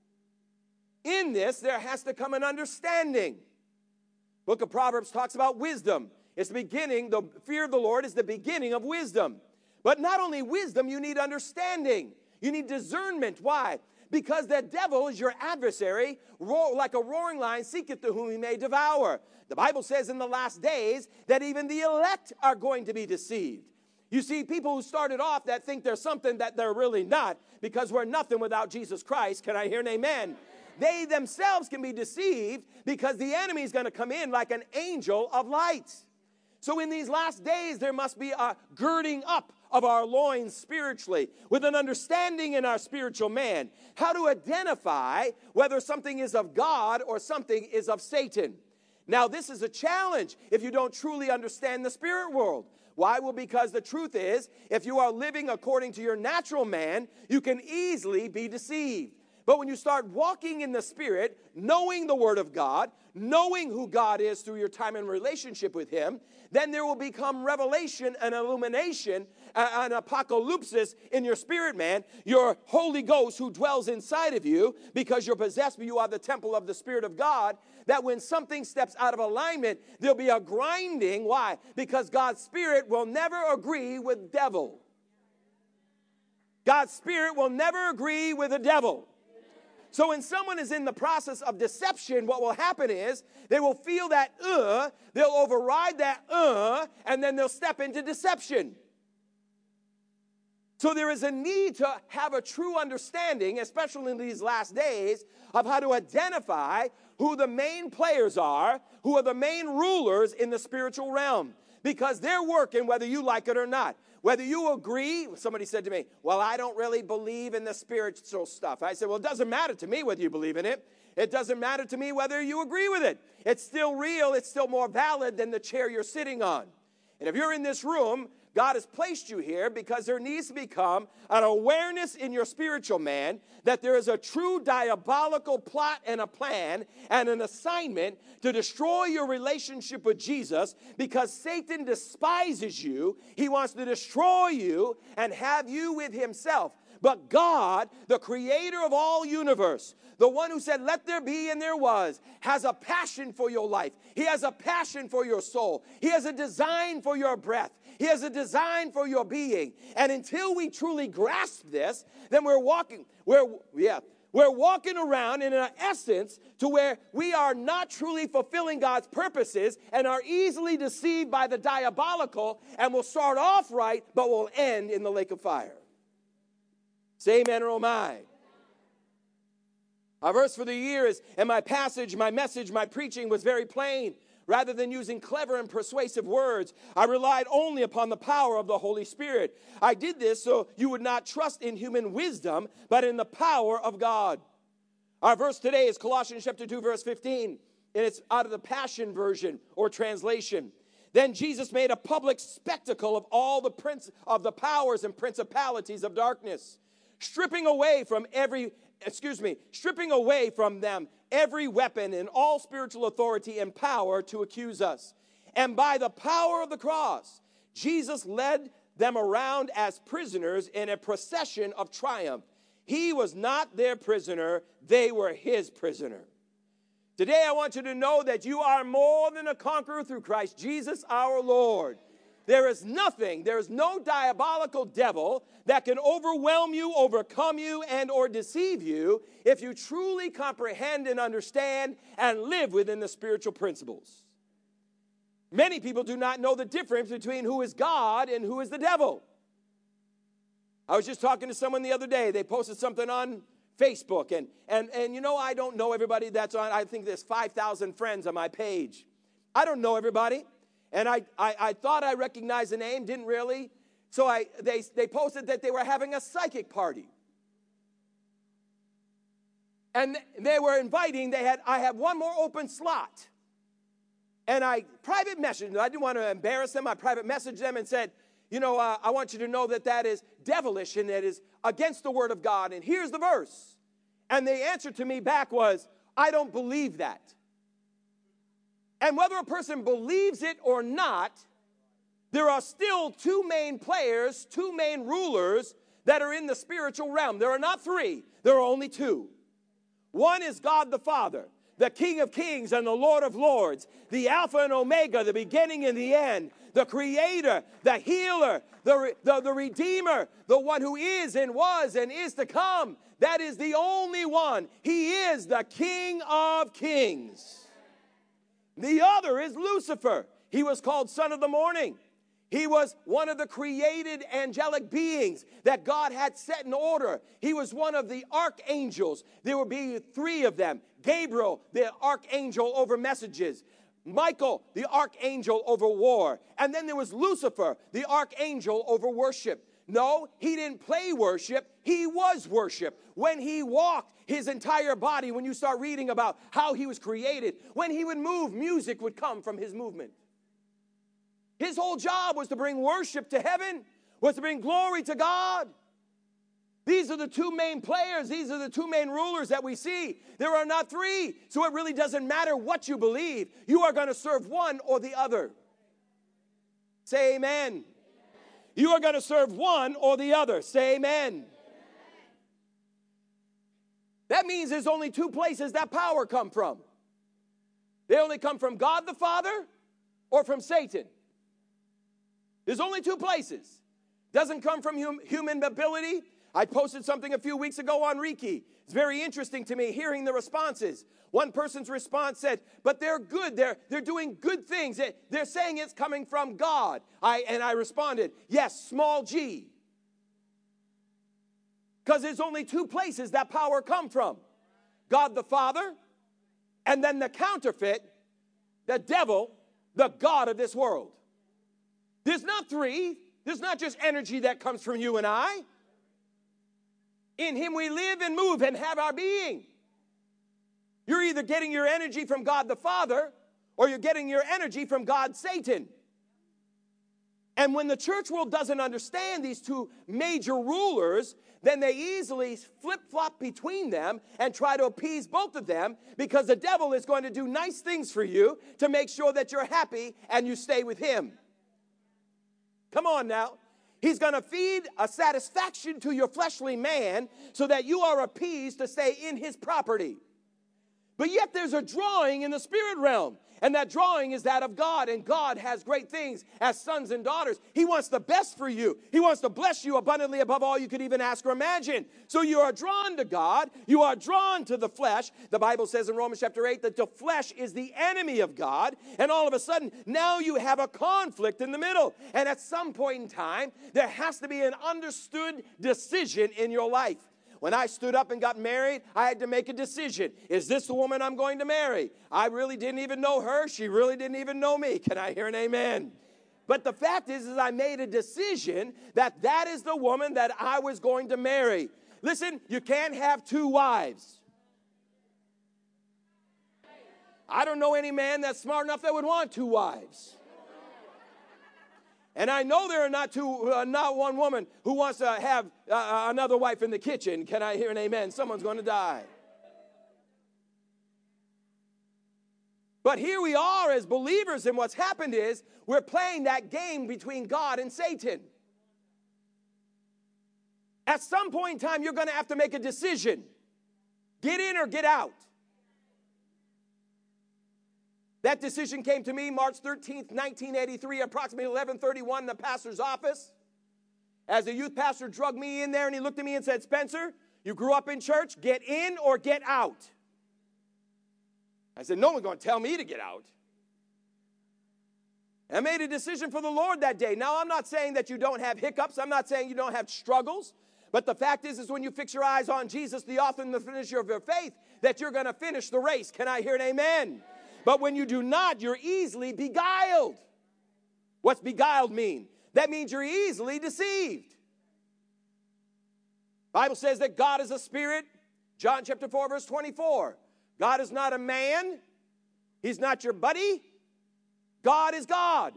In this, there has to come an understanding. Book of Proverbs talks about wisdom. It's the beginning, the fear of the Lord is the beginning of wisdom. But not only wisdom, you need understanding. You need discernment. Why? Because the devil is your adversary, like a roaring lion seeketh to whom he may devour. The Bible says in the last days that even the elect are going to be deceived. You see, people who started off that think they're something that they're really not, because we're nothing without Jesus Christ. Can I hear an amen? They themselves can be deceived because the enemy is going to come in like an angel of light. So in these last days, there must be a girding up of our loins spiritually, with an understanding in our spiritual man, how to identify whether something is of God or something is of Satan. Now, this is a challenge if you don't truly understand the spirit world. Why? Well, because the truth is, if you are living according to your natural man, you can easily be deceived. But when you start walking in the Spirit, knowing the Word of God, knowing who God is through your time in relationship with Him, then there will become revelation and illumination, an apocalypsis in your spirit man, your Holy Ghost who dwells inside of you, because you're possessed, but you are the temple of the Spirit of God, that when something steps out of alignment, there'll be a grinding. Why? Because God's Spirit will never agree with devil. God's Spirit will never agree with the devil. So when someone is in the process of deception, what will happen is they will feel that they'll override that and then they'll step into deception. So there is a need to have a true understanding, especially in these last days, of how to identify who the main players are, who are the main rulers in the spiritual realm. Because they're working whether you like it or not. whether you agree, somebody said to me, well, I don't really believe in the spiritual stuff. I said, well, it doesn't matter to me whether you believe in it. It doesn't matter to me whether you agree with it. It's still real. It's still more valid than the chair you're sitting on. And if you're in this room, God has placed you here because there needs to become an awareness in your spiritual man that there is a true diabolical plot and a plan and an assignment to destroy your relationship with Jesus because Satan despises you. He wants to destroy you and have you with himself. But God, the creator of all universe, the one who said, let there be and there was, has a passion for your life. He has a passion for your soul. He has a design for your breath. He has a design for your being. And until we truly grasp this, then we're walking around in an essence to where we are not truly fulfilling God's purposes and are easily deceived by the diabolical and will start off right, but will end in the lake of fire. Say amen or oh my. Our verse for the year is, and my passage, my message, my preaching was very plain. Rather than using clever and persuasive words, I relied only upon the power of the Holy Spirit. I did this so you would not trust in human wisdom, but in the power of God. Our verse today is Colossians chapter 2, verse 15, and it's out of the Passion Version or translation. Then Jesus made a public spectacle of all the powers and principalities of darkness, stripping away from them every weapon and all spiritual authority and power to accuse us. And by the power of the cross, Jesus led them around as prisoners in a procession of triumph. He was not their prisoner, they were his prisoner. Today I want you to know that you are more than a conqueror through Christ Jesus our Lord. There is no diabolical devil that can overwhelm you, overcome you, and or deceive you if you truly comprehend and understand and live within the spiritual principles. Many people do not know the difference between who is God and who is the devil. I was just talking to someone the other day. They posted something on Facebook, and you know, I don't know everybody that's on. I think there's 5,000 friends on my page. I don't know everybody. And I thought I recognized the name, didn't really. So they posted that they were having a psychic party. And they were inviting, I have one more open slot. And I private messaged them. I didn't want to embarrass them. I private messaged them and said, you know, I want you to know that is devilish and that is against the word of God. And here's the verse. And the answer to me back was, I don't believe that. And whether a person believes it or not, there are still two main players, two main rulers that are in the spiritual realm. There are not three, there are only two. One is God the Father, the King of Kings and the Lord of Lords, the Alpha and Omega, the beginning and the end, the Creator, the Healer, the Redeemer, the one who is and was and is to come. That is the only one. He is the King of Kings. The other is Lucifer. He was called Son of the Morning. He was one of the created angelic beings that God had set in order. He was one of the archangels. There would be three of them. Gabriel, the archangel over messages. Michael, the archangel over war. And then there was Lucifer, the archangel over worship. No, he didn't play worship. He was worship. When he walked, his entire body, when you start reading about how he was created, when he would move, music would come from his movement. His whole job was to bring worship to heaven, was to bring glory to God. These are the two main players. These are the two main rulers that we see. There are not three. So it really doesn't matter what you believe. You are going to serve one or the other. Say amen. You are going to serve one or the other. Say amen. That means there's only two places that power come from. They only come from God the Father or from Satan. There's only two places. Doesn't come from human ability. I posted something a few weeks ago on Reiki. It's very interesting to me hearing the responses. One person's response said, but they're good. They're doing good things. They're saying it's coming from God. I responded, yes, small g. Because there's only two places that power come from. God the Father, and then the counterfeit, the devil, the god of this world. There's not three. There's not just energy that comes from you and I. In him we live and move and have our being. You're either getting your energy from God the Father or you're getting your energy from God Satan. And when the church world doesn't understand these two major rulers, then they easily flip-flop between them and try to appease both of them, because the devil is going to do nice things for you to make sure that you're happy and you stay with him. Come on now. He's going to feed a satisfaction to your fleshly man so that you are appeased to stay in his property. But yet there's a drawing in the spirit realm. And that drawing is that of God. And God has great things as sons and daughters. He wants the best for you. He wants to bless you abundantly above all you could even ask or imagine. So you are drawn to God. You are drawn to the flesh. The Bible says in Romans chapter 8 that the flesh is the enemy of God. And all of a sudden, now you have a conflict in the middle. And at some point in time, there has to be an understood decision in your life. When I stood up and got married, I had to make a decision. Is this the woman I'm going to marry? I really didn't even know her. She really didn't even know me. Can I hear an amen? But the fact is I made a decision that that is the woman that I was going to marry. Listen, you can't have two wives. I don't know any man that's smart enough that would want two wives. And I know there are not one woman who wants to have another wife in the kitchen. Can I hear an amen? Someone's going to die. But here we are as believers, and what's happened is we're playing that game between God and Satan. At some point in time, you're going to have to make a decision. Get in or get out. That decision came to me March 13th, 1983, approximately 11:31 in the pastor's office. As the youth pastor drugged me in there, and he looked at me and said, Spencer, you grew up in church, get in or get out. I said, no one's going to tell me to get out. I made a decision for the Lord that day. Now, I'm not saying that you don't have hiccups. I'm not saying you don't have struggles. But the fact is when you fix your eyes on Jesus, the author and the finisher of your faith, that you're going to finish the race. Can I hear an amen? But when you do not, you're easily beguiled. What's beguiled mean? That means you're easily deceived. The Bible says that God is a spirit. John chapter 4, verse 24. God is not a man. He's not your buddy. God is God.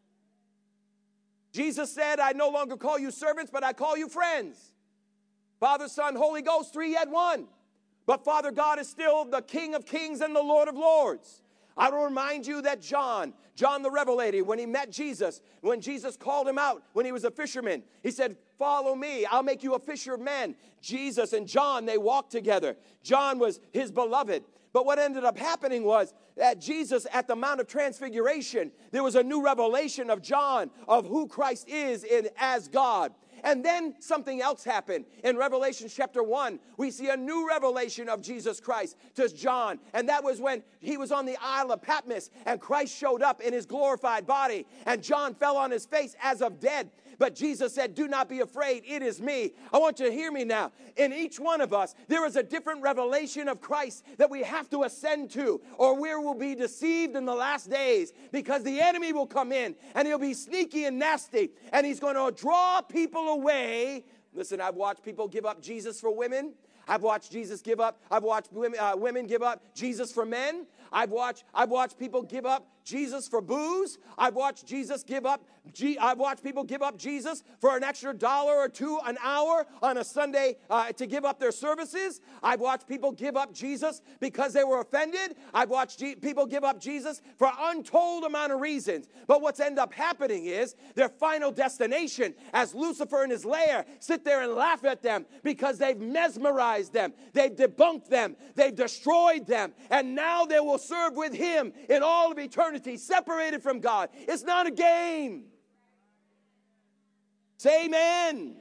Jesus said, I no longer call you servants, but I call you friends. Father, Son, Holy Ghost, three yet one. But Father God is still the King of kings and the Lord of lords. I will remind you that John the Revelator, when he met Jesus, when Jesus called him out, when he was a fisherman, he said, follow me, I'll make you a fisher of men. Jesus and John, they walked together. John was his beloved. But what ended up happening was that Jesus, at the Mount of Transfiguration, there was a new revelation of John, of who Christ is as God. And then something else happened. In Revelation chapter 1, we see a new revelation of Jesus Christ to John. And that was when he was on the Isle of Patmos and Christ showed up in his glorified body. And John fell on his face as of dead. But Jesus said, do not be afraid, it is me. I want you to hear me now. In each one of us, there is a different revelation of Christ that we have to ascend to, or we will be deceived in the last days, because the enemy will come in and he'll be sneaky and nasty, and he's going to draw people away. Listen, I've watched people give up Jesus for women. I've watched women give up Jesus for men. I've watched people give up Jesus for booze. I've watched people give up Jesus for an extra $1 or $2 an hour on a Sunday to give up their services. I've watched people give up Jesus because they were offended. I've watched people give up Jesus for untold amount of reasons. But what's ended up happening is their final destination, as Lucifer and his lair sit there and laugh at them because they've mesmerized them, they've debunked them, they've destroyed them, and now they will serve with him in all of eternity, separated from God. It's not a game. Say amen.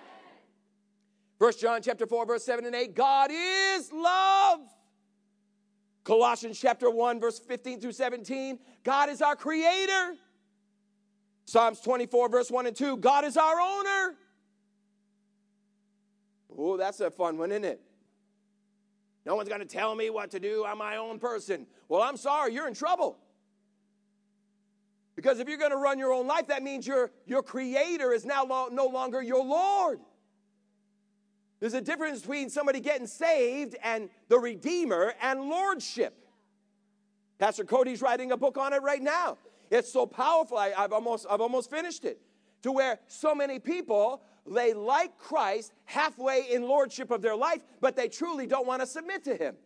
1 John chapter 4, verse 7 and 8, God is love. Colossians chapter 1, verse 15 through 17, God is our creator. Psalms 24, verse 1 and 2, God is our owner. Oh, that's a fun one, isn't it? No one's going to tell me what to do. I'm my own person. Well, I'm sorry, you're in trouble. Because if you're going to run your own life, that means your creator is now no longer your Lord. There's a difference between somebody getting saved and the Redeemer and lordship. Pastor Cody's writing a book on it right now. It's so powerful. I've almost finished it. To where so many people, they like Christ halfway in lordship of their life, but they truly don't want to submit to him.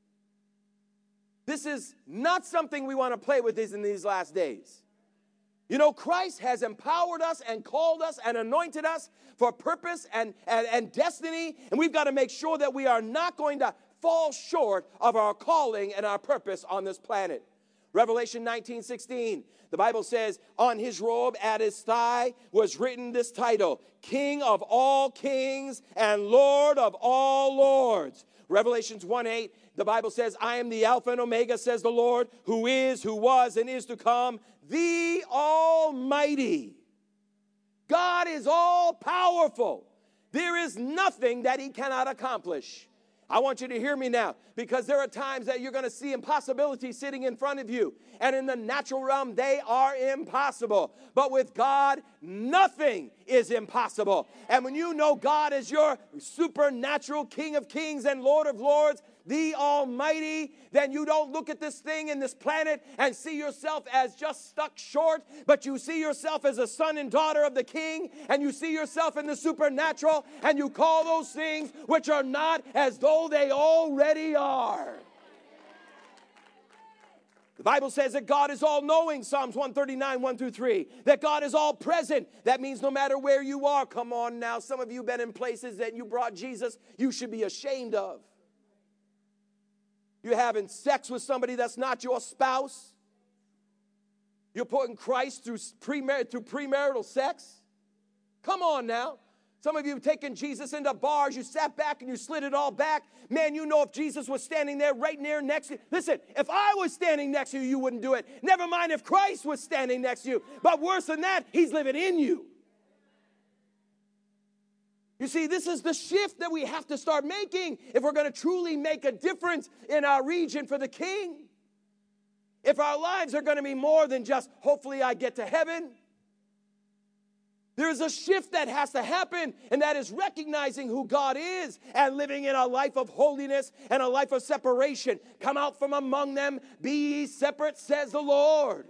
This is not something we want to play with in these last days. You know, Christ has empowered us and called us and anointed us for purpose and destiny, and we've got to make sure that we are not going to fall short of our calling and our purpose on this planet. Revelation 19:16, the Bible says, on his robe at his thigh was written this title, King of all kings and Lord of all lords. Revelations 1:8, the Bible says, I am the Alpha and Omega, says the Lord, who is, who was, and is to come, the Almighty. God is all powerful. There is nothing that he cannot accomplish. I want you to hear me now, because there are times that you're going to see impossibilities sitting in front of you. And in the natural realm, they are impossible. But with God, nothing is impossible. And when you know God is your supernatural King of kings and Lord of lords, the Almighty, then you don't look at this thing in this planet and see yourself as just stuck short, but you see yourself as a son and daughter of the King, and you see yourself in the supernatural, and you call those things which are not as though they already are. The Bible says that God is all-knowing, Psalms 139, 1-3. That God is all-present. That means no matter where you are, come on now, some of you have been in places that you brought Jesus you should be ashamed of. You're having sex with somebody that's not your spouse. You're putting Christ through premarital sex. Come on now. Some of you have taken Jesus into bars. You sat back and you slid it all back. Man, you know if Jesus was standing there right near next to you. Listen, if I was standing next to you, you wouldn't do it. Never mind if Christ was standing next to you. But worse than that, he's living in you. You see, this is the shift that we have to start making if we're going to truly make a difference in our region for the King. If our lives are going to be more than just, hopefully I get to heaven. There's a shift that has to happen, and that is recognizing who God is and living in a life of holiness and a life of separation. Come out from among them, be ye separate, says the Lord.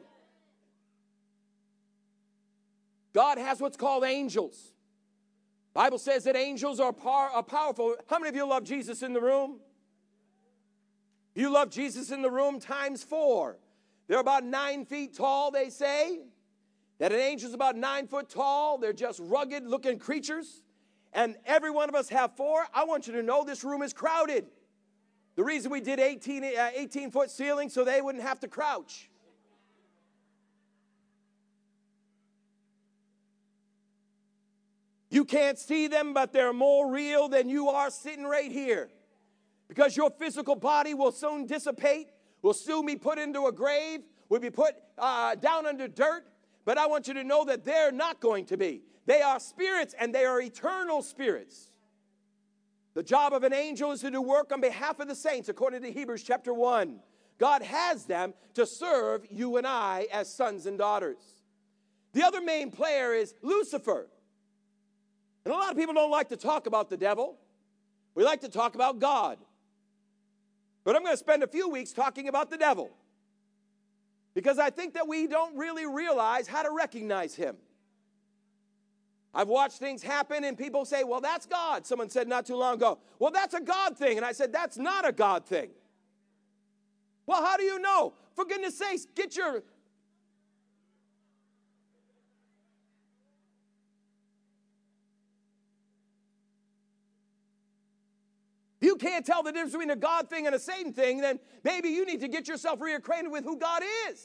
God has what's called angels. The Bible says that angels are powerful. How many of you love Jesus in the room? You love Jesus in the room times 4. They're about 9 feet tall, they say. That an angel's about 9 foot tall. They're just rugged-looking creatures. And every one of us have 4. I want you to know this room is crowded. The reason we did 18-foot ceilings so they wouldn't have to crouch. You can't see them, but they're more real than you are sitting right here. Because your physical body will soon dissipate, will soon be put into a grave, will be put down under dirt. But I want you to know that they're not going to be. They are spirits, and they are eternal spirits. The job of an angel is to do work on behalf of the saints, according to Hebrews chapter 1. God has them to serve you and I as sons and daughters. The other main player is Lucifer. And a lot of people don't like to talk about the devil. We like to talk about God. But I'm going to spend a few weeks talking about the devil. Because I think that we don't really realize how to recognize him. I've watched things happen and people say, well, that's God. Someone said not too long ago, well, that's a God thing. And I said, that's not a God thing. Well, how do you know? For goodness sakes, get your... If you can't tell the difference between a God thing and a Satan thing, then maybe you need to get yourself reacquainted with who God is.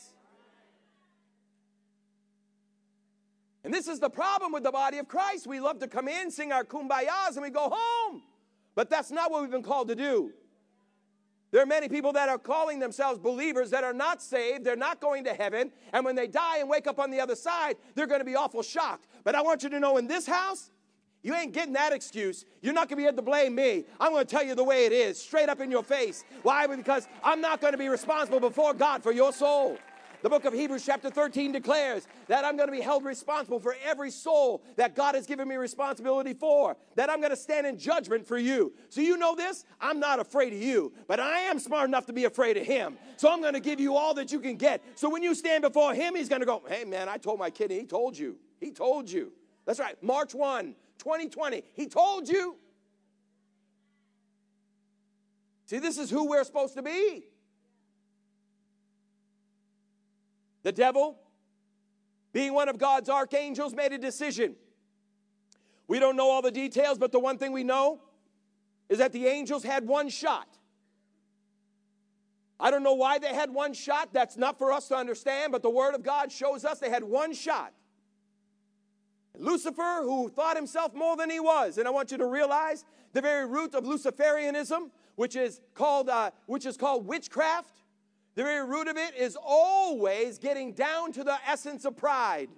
And this is the problem with the body of Christ. We love to come in, sing our kumbayas, and we go home. But that's not what we've been called to do. There are many people that are calling themselves believers that are not saved. They're not going to heaven. And when they die and wake up on the other side, they're going to be awful shocked. But I want you to know in this house, you ain't getting that excuse. You're not going to be able to blame me. I'm going to tell you the way it is, straight up in your face. Why? Because I'm not going to be responsible before God for your soul. The book of Hebrews chapter 13 declares that I'm going to be held responsible for every soul that God has given me responsibility for, that I'm going to stand in judgment for you. So you know this? I'm not afraid of you, but I am smart enough to be afraid of him. So I'm going to give you all that you can get. So when you stand before him, he's going to go, hey, man, I told my kid, he told you. He told you. That's right. March 1, 2020. He told you. See, this is who we're supposed to be. The devil, being one of God's archangels, made a decision. We don't know all the details, but the one thing we know is that the angels had one shot. I don't know why they had one shot. That's not for us to understand, but the Word of God shows us they had one shot. Lucifer, who thought himself more than he was, and I want you to realize the very root of Luciferianism, which is called witchcraft, the very root of it is always getting down to the essence of pride.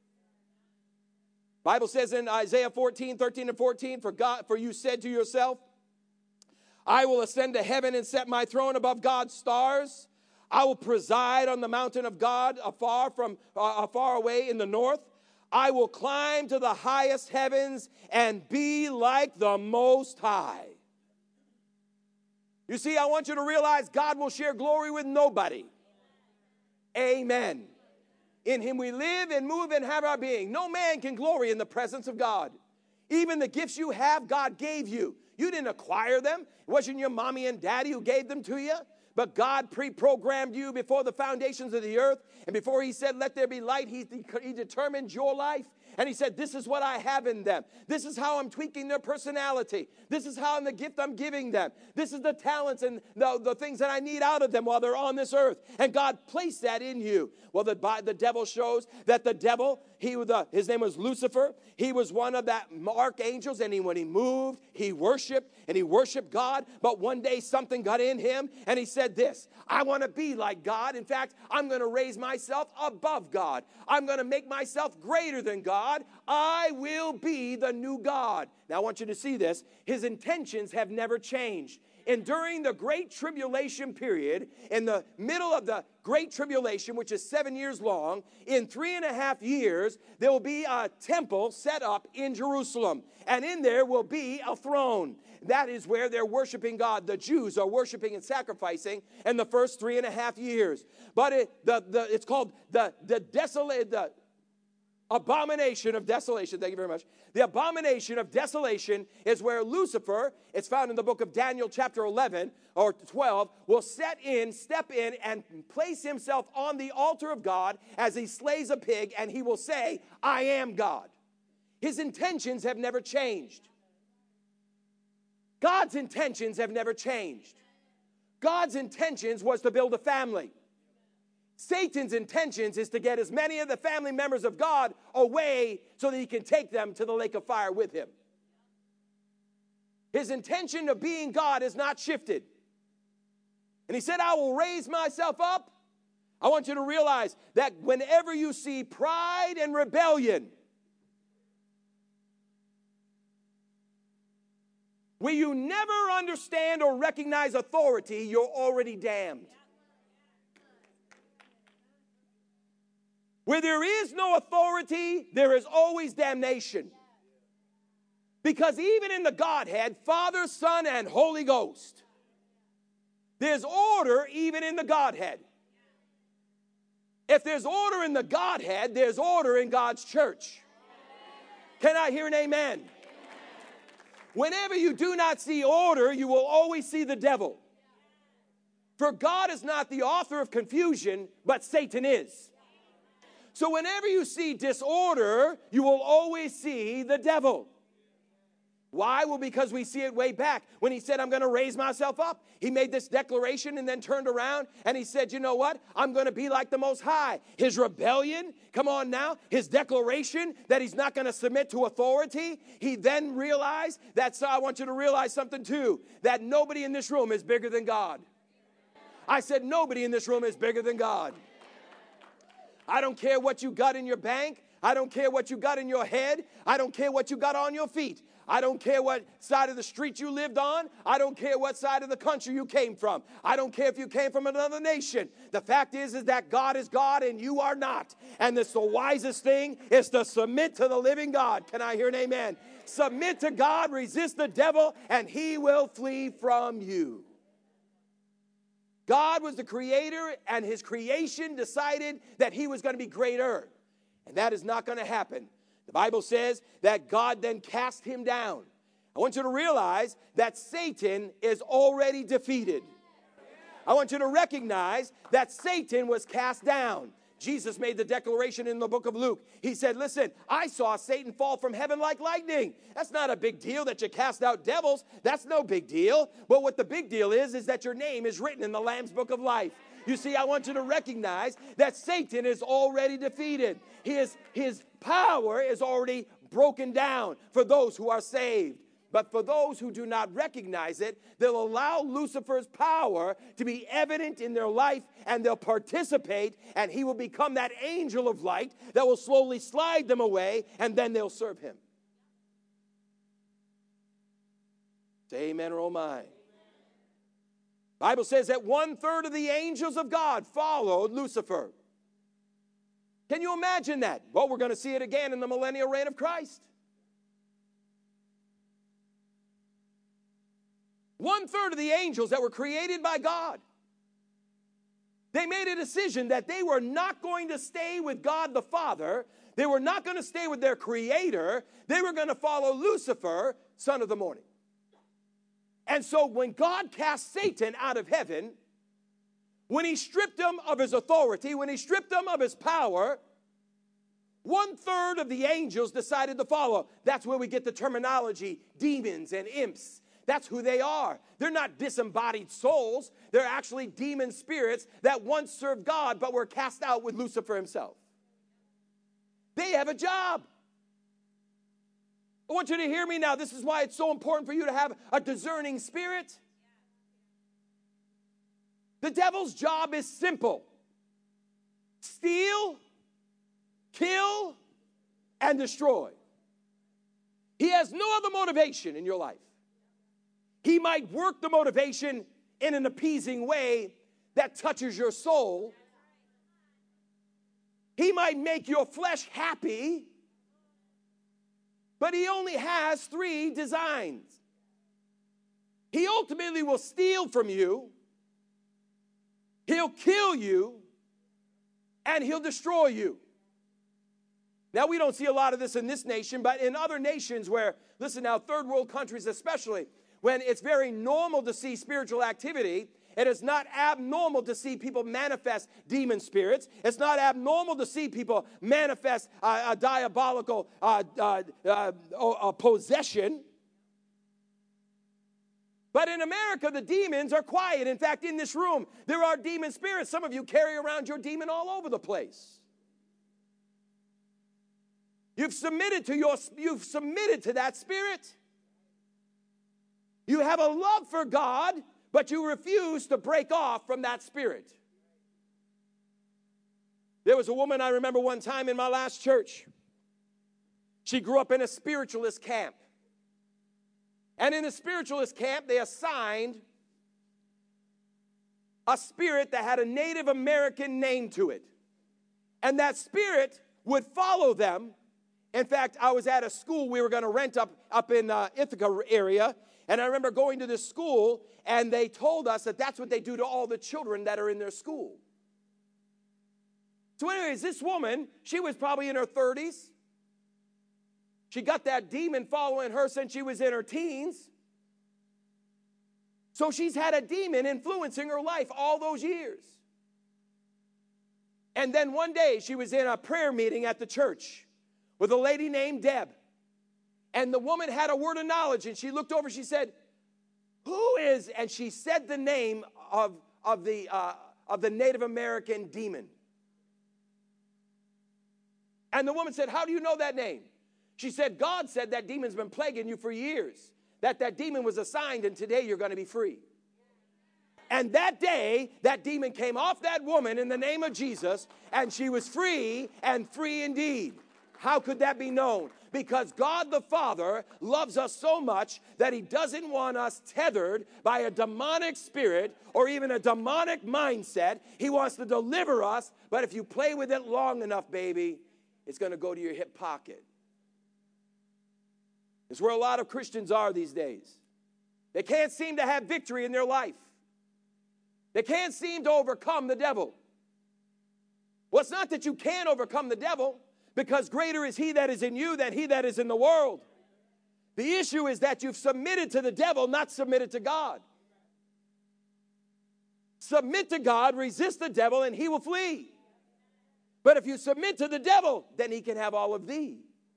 Bible says in Isaiah 14, 13 and 14, for you said to yourself, I will ascend to heaven and set my throne above God's stars. I will preside on the mountain of God afar away in the north. I will climb to the highest heavens and be like the Most High. You see, I want you to realize God will share glory with nobody. Amen. In him we live and move and have our being. No man can glory in the presence of God. Even the gifts you have, God gave you. You didn't acquire them. It wasn't your mommy and daddy who gave them to you. But God pre-programmed you before the foundations of the earth. And before he said, let there be light, he determined your life. And he said, this is what I have in them. This is how I'm tweaking their personality. This is how the gift I'm giving them. This is the talents and the things that I need out of them while they're on this earth. And God placed that in you. Well, the devil shows that the devil, his name was Lucifer. He was one of that archangels. And when he moved, he worshiped. And he worshiped God. But one day something got in him. And he said this, I want to be like God. In fact, I'm going to raise myself above God. I'm going to make myself greater than God. I will be the new God. Now I want you to see this. His intentions have never changed. And during the Great Tribulation period, in the middle of the Great Tribulation, which is 7 years long, in 3.5 years, there will be a temple set up in Jerusalem. And in there will be a throne. That is where they're worshiping God. The Jews are worshiping and sacrificing in the first 3.5 years. But it's called the abomination of desolation. Thank you very much. The abomination of desolation is where Lucifer, it's found in the book of Daniel chapter 11 or 12, will step in and place himself on the altar of God as he slays a pig, and he will say, I am God. His intentions have never changed. God's intentions have never changed. God's intentions was to build a family. Satan's intentions is to get as many of the family members of God away so that he can take them to the lake of fire with him. His intention of being God has not shifted. And he said, I will raise myself up. I want you to realize that whenever you see pride and rebellion, where you never understand or recognize authority, you're already damned. Where there is no authority, there is always damnation. Because even in the Godhead, Father, Son, and Holy Ghost, there's order even in the Godhead. If there's order in the Godhead, there's order in God's church. Can I hear an amen? Whenever you do not see order, you will always see the devil. For God is not the author of confusion, but Satan is. So whenever you see disorder, you will always see the devil. Why? Well, because we see it way back. When he said, I'm going to raise myself up, he made this declaration and then turned around and he said, you know what? I'm going to be like the Most High. His rebellion, come on now, his declaration that he's not going to submit to authority. He then realized that, so I want you to realize something too, that nobody in this room is bigger than God. I said nobody in this room is bigger than God. I don't care what you got in your bank. I don't care what you got in your head. I don't care what you got on your feet. I don't care what side of the street you lived on. I don't care what side of the country you came from. I don't care if you came from another nation. The fact is that God is God and you are not. And it's the wisest thing is to submit to the living God. Can I hear an amen? Submit to God, resist the devil, and he will flee from you. God was the creator, and his creation decided that he was going to be greater. And that is not going to happen. The Bible says that God then cast him down. I want you to realize that Satan is already defeated. I want you to recognize that Satan was cast down. Jesus made the declaration in the book of Luke. He said, listen, I saw Satan fall from heaven like lightning. That's not a big deal that you cast out devils. That's no big deal. But what the big deal is that your name is written in the Lamb's book of life. You see, I want you to recognize that Satan is already defeated. His power is already broken down for those who are saved. But for those who do not recognize it, they'll allow Lucifer's power to be evident in their life, and they'll participate, and he will become that angel of light that will slowly slide them away, and then they'll serve him. Say amen or oh my. Bible says that 1/3 of the angels of God followed Lucifer. Can you imagine that? Well, we're going to see it again in the millennial reign of Christ. 1/3 of the angels that were created by God, they made a decision that they were not going to stay with God the Father. They were not going to stay with their Creator. They were going to follow Lucifer, son of the morning. And so when God cast Satan out of heaven, when he stripped him of his authority, when he stripped him of his power, 1/3 of the angels decided to follow. That's where we get the terminology, demons and imps. That's who they are. They're not disembodied souls. They're actually demon spirits that once served God but were cast out with Lucifer himself. They have a job. I want you to hear me now. This is why it's so important for you to have a discerning spirit. The devil's job is simple. Steal, kill, and destroy. He has no other motivation in your life. He might work the motivation in an appeasing way that touches your soul. He might make your flesh happy, but he only has 3 designs. He ultimately will steal from you, he'll kill you, and he'll destroy you. Now, we don't see a lot of this in this nation, but in other nations where, listen now, third world countries especially, when it's very normal to see spiritual activity, it is not abnormal to see people manifest demon spirits. It's not abnormal to see people manifest a diabolical possession. But in America, the demons are quiet. In fact, in this room, there are demon spirits. Some of you carry around your demon all over the place. You've submitted to that spirit. You have a love for God, but you refuse to break off from that spirit. There was a woman I remember one time in my last church. She grew up in a spiritualist camp. And in the spiritualist camp, they assigned a spirit that had a Native American name to it. And that spirit would follow them. In fact, I was at a school we were going to rent up in Ithaca area. And I remember going to this school, and they told us that that's what they do to all the children that are in their school. So anyways, this woman, she was probably in her 30s. She got that demon following her since she was in her teens. So she's had a demon influencing her life all those years. And then one day, she was in a prayer meeting at the church with a lady named Deb. And the woman had a word of knowledge, and she looked over, she said, who is, and she said the name of the Native American demon. And the woman said, how do you know that name? She said, God said that demon's been plaguing you for years, that demon was assigned, and today you're going to be free. And that day, that demon came off that woman in the name of Jesus, and she was free, and free indeed. How could that be known? Because God the Father loves us so much that he doesn't want us tethered by a demonic spirit or even a demonic mindset. He wants to deliver us, but if you play with it long enough, baby, it's going to go to your hip pocket. It's where a lot of Christians are these days. They can't seem to have victory in their life. They can't seem to overcome the devil. Well, it's not that you can't overcome the devil, because greater is he that is in you than he that is in the world. The issue is that you've submitted to the devil, not submitted to God. Submit to God, resist the devil, and he will flee. But if you submit to the devil, then he can have all of thee.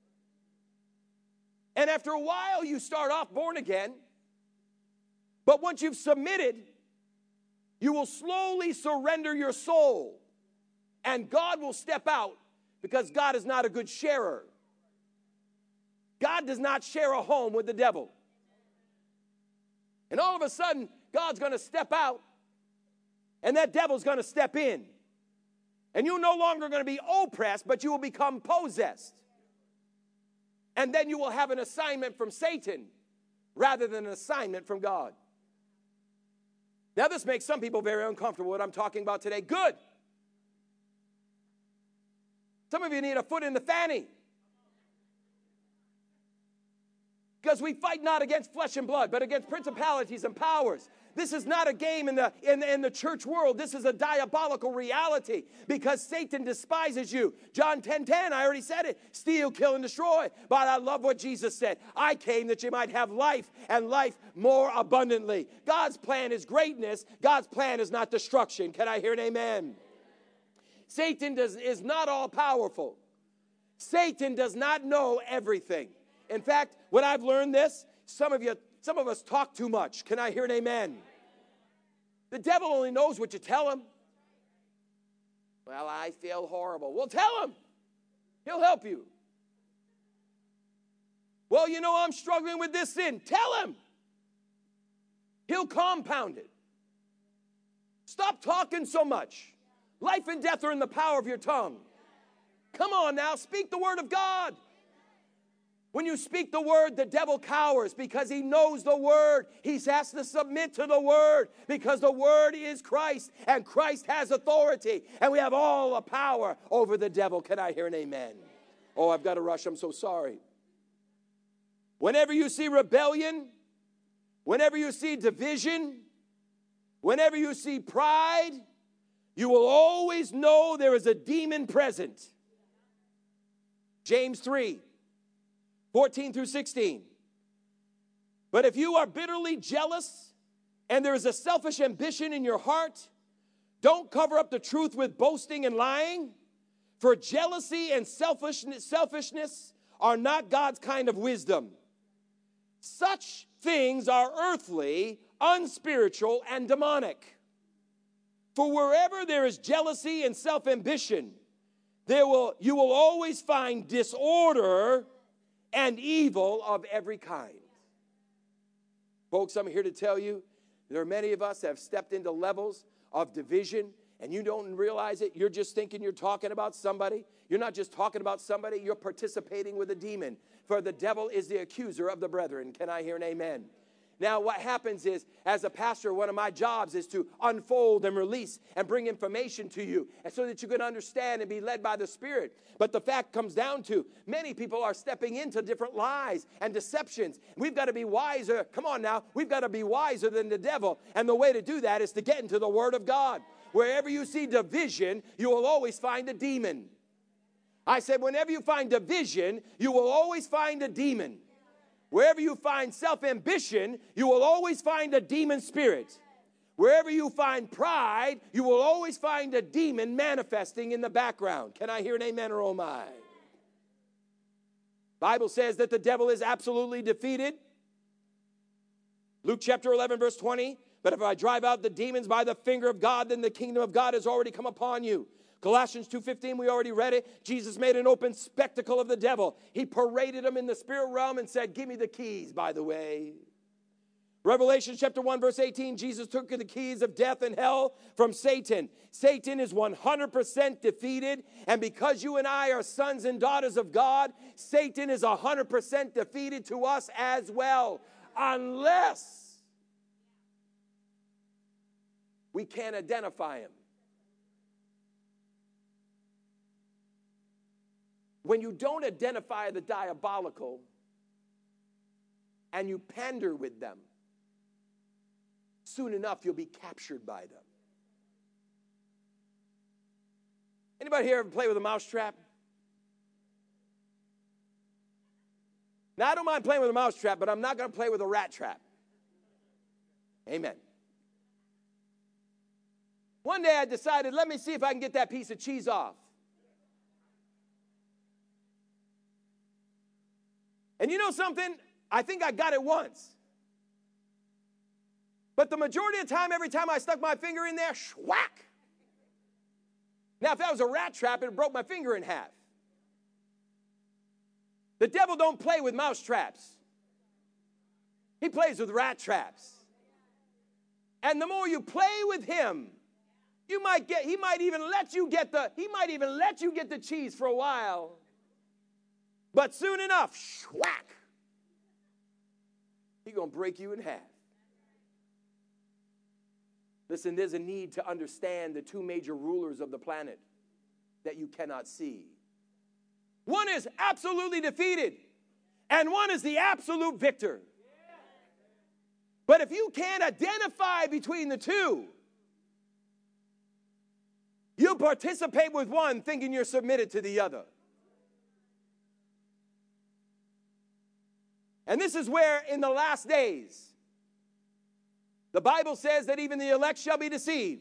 And after a while, you start off born again. But once you've submitted, you will slowly surrender your soul. And God will step out, because God is not a good sharer. God does not share a home with the devil. And all of a sudden, God's going to step out, and that devil's going to step in. And you're no longer going to be oppressed, but you will become possessed. And then you will have an assignment from Satan rather than an assignment from God. Now, this makes some people very uncomfortable, what I'm talking about today. Good. Some of you need a foot in the fanny. Because we fight not against flesh and blood, but against principalities and powers. This is not a game in the church world. This is a diabolical reality, because Satan despises you. John 10:10, I already said it. Steal, kill, and destroy. But I love what Jesus said. I came that you might have life, and life more abundantly. God's plan is greatness. God's plan is not destruction. Can I hear an amen? Satan is not all powerful. Satan does not know everything. In fact, when I've learned this, some of us talk too much. Can I hear an amen? The devil only knows what you tell him. Well, I feel horrible. Well, tell him. He'll help you. Well, you know, I'm struggling with this sin. Tell him. He'll compound it. Stop talking so much. Life and death are in the power of your tongue. Come on now, speak the word of God. When you speak the word, the devil cowers because he knows the word. He has to submit to the word because the word is Christ, and Christ has authority, and we have all the power over the devil. Can I hear an amen? Oh, I've got to rush. I'm so sorry. Whenever you see rebellion, whenever you see division, whenever you see pride, you will always know there is a demon present. James 3:14 through 16. But if you are bitterly jealous and there is a selfish ambition in your heart, don't cover up the truth with boasting and lying. For jealousy and selfishness are not God's kind of wisdom. Such things are earthly, unspiritual, and demonic. For wherever there is jealousy and self-ambition, you will always find disorder and evil of every kind. Folks, I'm here to tell you, there are many of us that have stepped into levels of division, and you don't realize it. You're just thinking you're talking about somebody. You're not just talking about somebody, you're participating with a demon. For the devil is the accuser of the brethren. Can I hear an amen? Now, what happens is, as a pastor, one of my jobs is to unfold and release and bring information to you, and so that you can understand and be led by the Spirit. But the fact comes down to, many people are stepping into different lies and deceptions. We've got to be wiser. Come on now. We've got to be wiser than the devil. And the way to do that is to get into the Word of God. Wherever you see division, you will always find a demon. I said, whenever you find division, you will always find a demon. Wherever you find self-ambition, you will always find a demon spirit. Wherever you find pride, you will always find a demon manifesting in the background. Can I hear an amen or oh my? Bible says that the devil is absolutely defeated. Luke chapter 11, verse 20. But if I drive out the demons by the finger of God, then the kingdom of God has already come upon you. Colossians 2:15, we already read it. Jesus made an open spectacle of the devil. He paraded him in the spirit realm and said, give me the keys, by the way. Revelation chapter 1, verse 18, Jesus took the keys of death and hell from Satan. Satan is 100% defeated. And because you and I are sons and daughters of God, Satan is 100% defeated to us as well. Unless we can identify him. When you don't identify the diabolical and you pander with them, soon enough you'll be captured by them. Anybody here ever play with a mousetrap? Now, I don't mind playing with a mousetrap, but I'm not going to play with a rat trap. Amen. One day I decided, let me see if I can get that piece of cheese off. And you know something? I think I got it once. But the majority of the time, every time I stuck my finger in there, whack. Now, if that was a rat trap, it broke my finger in half. The devil don't play with mouse traps. He plays with rat traps. And the more you play with him, he might even let you get the cheese for a while. But soon enough, whack. He's going to break you in half. Listen, there's a need to understand the two major rulers of the planet that you cannot see. One is absolutely defeated, and one is the absolute victor. But if you can't identify between the two, you participate with one thinking you're submitted to the other. And this is where in the last days, the Bible says that even the elect shall be deceived.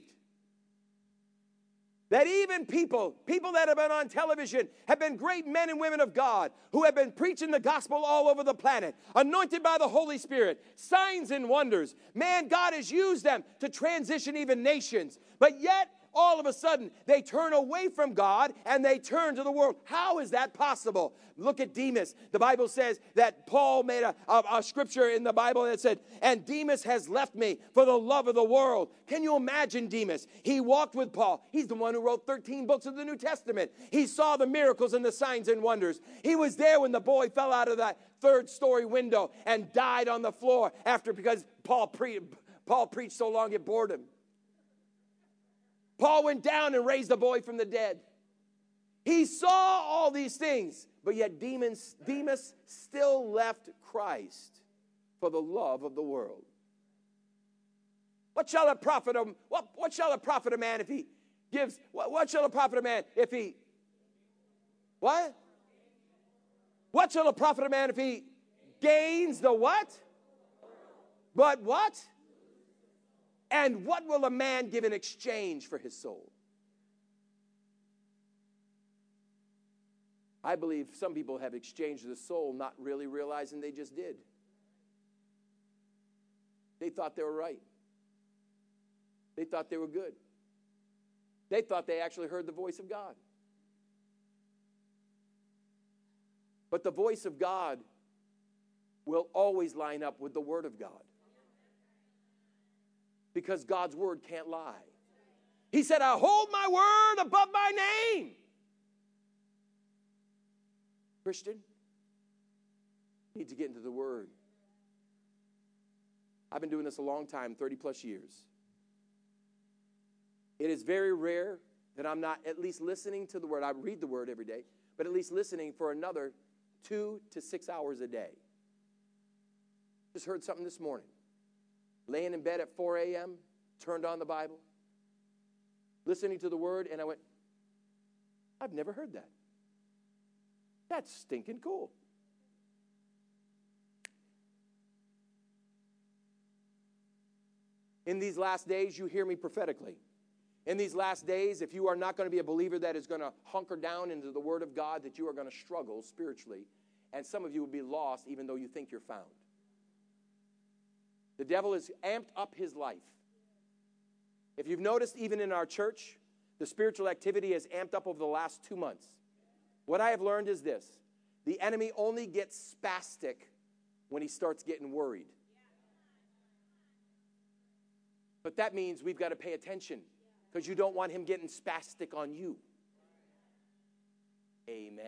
That even people that have been on television have been great men and women of God who have been preaching the gospel all over the planet, anointed by the Holy Spirit, signs and wonders. Man, God has used them to transition even nations. But yet, all of a sudden, they turn away from God and they turn to the world. How is that possible? Look at Demas. The Bible says that Paul made a scripture in the Bible that said, and Demas has left me for the love of the world. Can you imagine Demas? He walked with Paul. He's the one who wrote 13 books of the New Testament. He saw the miracles and the signs and wonders. He was there when the boy fell out of that third-story window and died on the floor because Paul preached so long it bored him. Paul went down and raised the boy from the dead. He saw all these things, but yet Demas still left Christ for the love of the world. What shall it profit him? What shall it profit a man if he gives? What shall it profit a man if he? What? What shall it profit a man if he gains the what? But what? And what will a man give in exchange for his soul? I believe some people have exchanged the soul not really realizing they just did. They thought they were right. They thought they were good. They thought they actually heard the voice of God. But the voice of God will always line up with the Word of God. Because God's word can't lie. He said, I hold my word above my name. Christian, you need to get into the word. I've been doing this a long time, 30 plus years. It is very rare that I'm not at least listening to the word. I read the word every day, but at least listening for another 2 to 6 hours a day. Just heard something this morning. Laying in bed at 4 a.m., turned on the Bible, listening to the word, and I went, I've never heard that. That's stinking cool. In these last days, you hear me prophetically. In these last days, if you are not going to be a believer that is going to hunker down into the Word of God, that you are going to struggle spiritually, and some of you will be lost even though you think you're found. The devil has amped up his life. If you've noticed, even in our church, the spiritual activity has amped up over the last 2 months. What I have learned is this. The enemy only gets spastic when he starts getting worried. But that means we've got to pay attention because you don't want him getting spastic on you. Amen.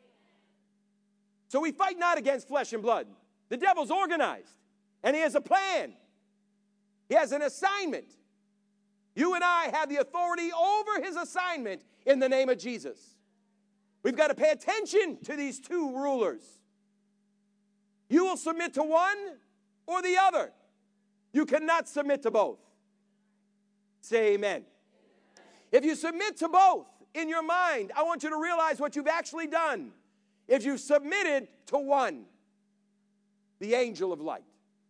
So we fight not against flesh and blood. The devil's organized, and he has a plan. He has an assignment. You and I have the authority over his assignment in the name of Jesus. We've got to pay attention to these two rulers. You will submit to one or the other. You cannot submit to both. Say amen. If you submit to both in your mind, I want you to realize what you've actually done. If you submitted to one, the angel of light.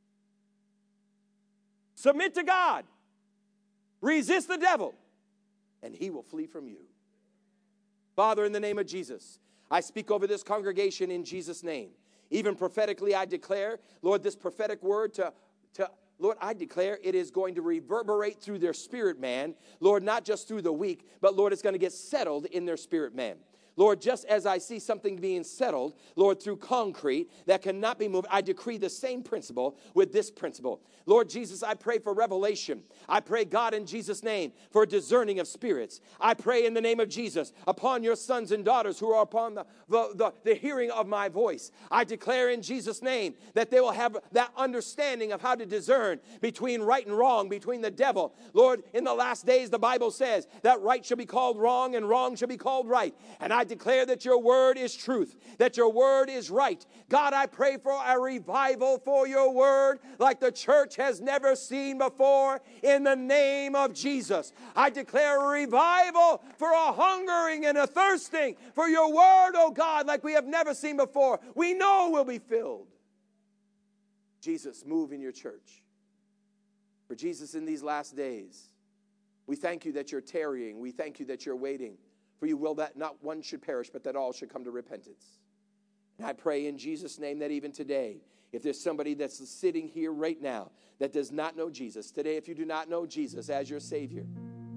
Submit to God. Resist the devil, and he will flee from you. Father, in the name of Jesus, I speak over this congregation in Jesus' name. Even prophetically, I declare, Lord, this prophetic word Lord, I declare it is going to reverberate through their spirit man. Lord, not just through the weak, but Lord, it's going to get settled in their spirit man. Lord, just as I see something being settled, Lord, through concrete that cannot be moved, I decree the same principle with this principle. Lord Jesus, I pray for revelation. I pray, God, in Jesus' name, for discerning of spirits. I pray in the name of Jesus upon your sons and daughters who are upon the hearing of my voice. I declare in Jesus' name that they will have that understanding of how to discern between right and wrong, between the devil. Lord, in the last days, the Bible says that right shall be called wrong and wrong shall be called right. And I declare that your word is truth, that your word is right. God, I pray for a revival for your word like the church has never seen before in the name of Jesus. I declare a revival for a hungering and a thirsting for your word, oh God, like we have never seen before. We know we'll be filled. Jesus, move in your church. For Jesus, in these last days, we thank you that you're tarrying. We thank you that you're waiting. For you will that not one should perish, but that all should come to repentance. And I pray in Jesus' name that even today, if there's somebody that's sitting here right now that does not know Jesus, today if you do not know Jesus as your Savior,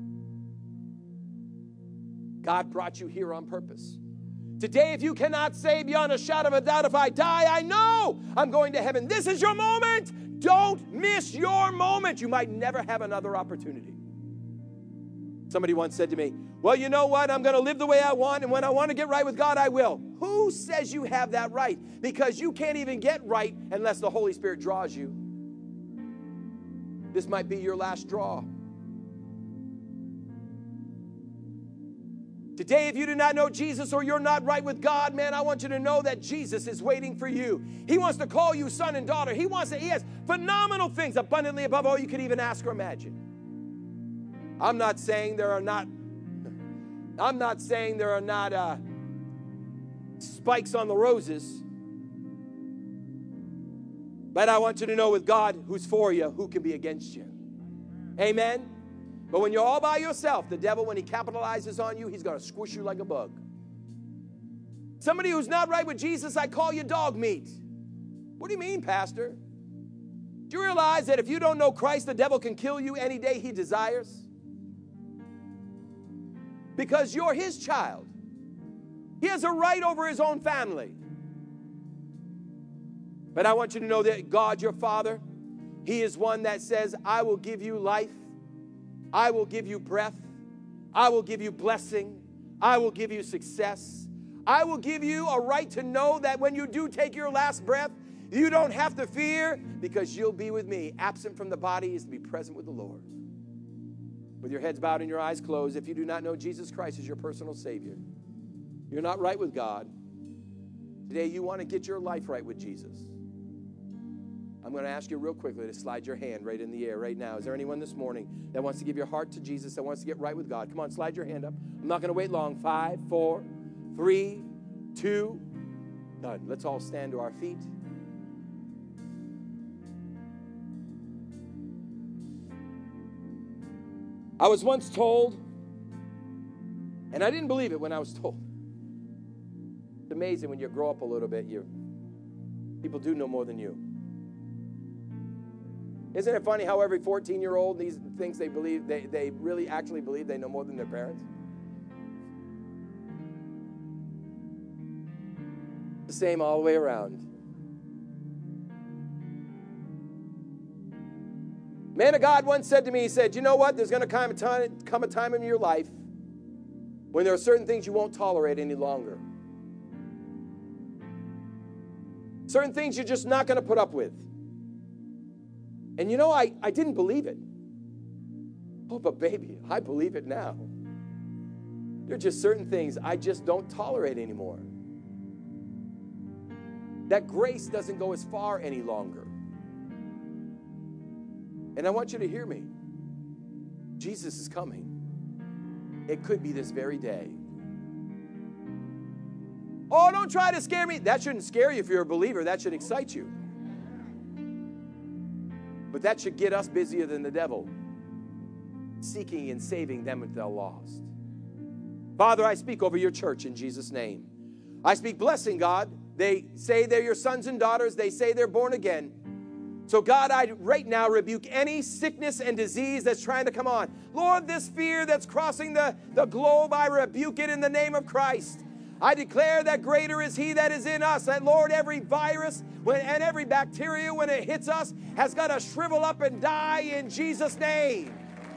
God brought you here on purpose. Today, if you cannot say beyond a shadow of a doubt, if I die, I know I'm going to heaven. This is your moment. Don't miss your moment. You might never have another opportunity. Somebody once said to me, well, you know what? I'm going to live the way I want, and when I want to get right with God, I will. Who says you have that right? Because you can't even get right unless the Holy Spirit draws you. This might be your last draw. Today, if you do not know Jesus or you're not right with God, man, I want you to know that Jesus is waiting for you. He wants to call you son and daughter. He has phenomenal things abundantly above all you could even ask or imagine. I'm not saying there are not spikes on the roses. But I want you to know with God who's for you, who can be against you. Amen? But when you're all by yourself, the devil, when he capitalizes on you, he's going to squish you like a bug. Somebody who's not right with Jesus, I call you dog meat. What do you mean, Pastor? Do you realize that if you don't know Christ, the devil can kill you any day he desires? Because you're his child. He has a right over his own family. But I want you to know that God, your Father, he is one that says, I will give you life. I will give you breath. I will give you blessing. I will give you success. I will give you a right to know that when you do take your last breath, you don't have to fear because you'll be with me. Absent from the body is to be present with the Lord. With your heads bowed and your eyes closed, if you do not know Jesus Christ as your personal Savior, you're not right with God. Today you want to get your life right with Jesus. I'm going to ask you real quickly to slide your hand right in the air right now. Is there anyone this morning that wants to give your heart to Jesus, that wants to get right with God? Come on, slide your hand up. I'm not going to wait long. 5, 4, 3, 2, done. Let's all stand to our feet. I was once told, and I didn't believe it when I was told. It's amazing when you grow up a little bit, people do know more than you. Isn't it funny how every 14-year-old thinks they believe they really actually believe they know more than their parents? The same all the way around. Man of God once said to me, he said, you know what? There's going to come a time in your life when there are certain things you won't tolerate any longer. Certain things you're just not going to put up with. And you know, I didn't believe it. Oh, but baby, I believe it now. There are just certain things I just don't tolerate anymore. That grace doesn't go as far any longer. And I want you to hear me. Jesus is coming. It could be this very day. Oh, don't try to scare me. That shouldn't scare you if you're a believer. That should excite you. But that should get us busier than the devil, seeking and saving them that are lost. Father, I speak over your church in Jesus' name. I speak blessing, God. They say they're your sons and daughters. They say they're born again. So, God, I right now rebuke any sickness and disease that's trying to come on. Lord, this fear that's crossing the globe, I rebuke it in the name of Christ. I declare that greater is he that is in us. That, Lord, every virus and every bacteria, when it hits us, has got to shrivel up and die in Jesus' name.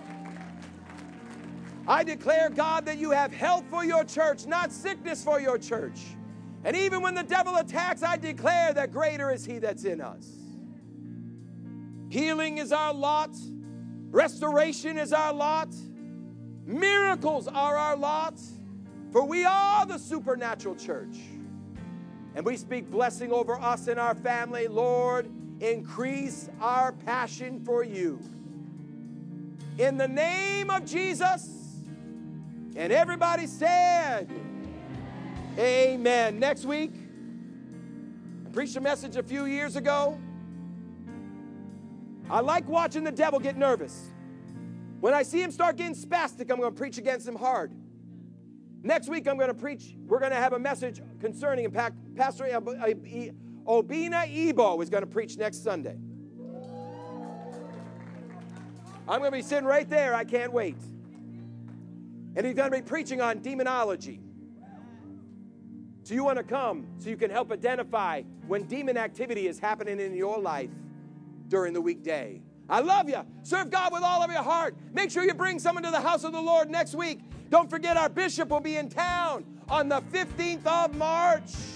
I declare, God, that you have health for your church, not sickness for your church. And even when the devil attacks, I declare that greater is he that's in us. Healing is our lot. Restoration is our lot. Miracles are our lot. For we are the supernatural church. And we speak blessing over us and our family. Lord, increase our passion for you. In the name of Jesus. And everybody said, amen. Next week, I preached a message a few years ago. I like watching the devil get nervous. When I see him start getting spastic, I'm going to preach against him hard. Next week, we're going to have a message concerning him. Pastor Obina Ebo is going to preach next Sunday. I'm going to be sitting right there. I can't wait. And he's going to be preaching on demonology. So you want to come so you can help identify when demon activity is happening in your life during the weekday. I love you. Serve God with all of your heart. Make sure you bring someone to the house of the Lord next week. Don't forget our bishop will be in town on the 15th of March.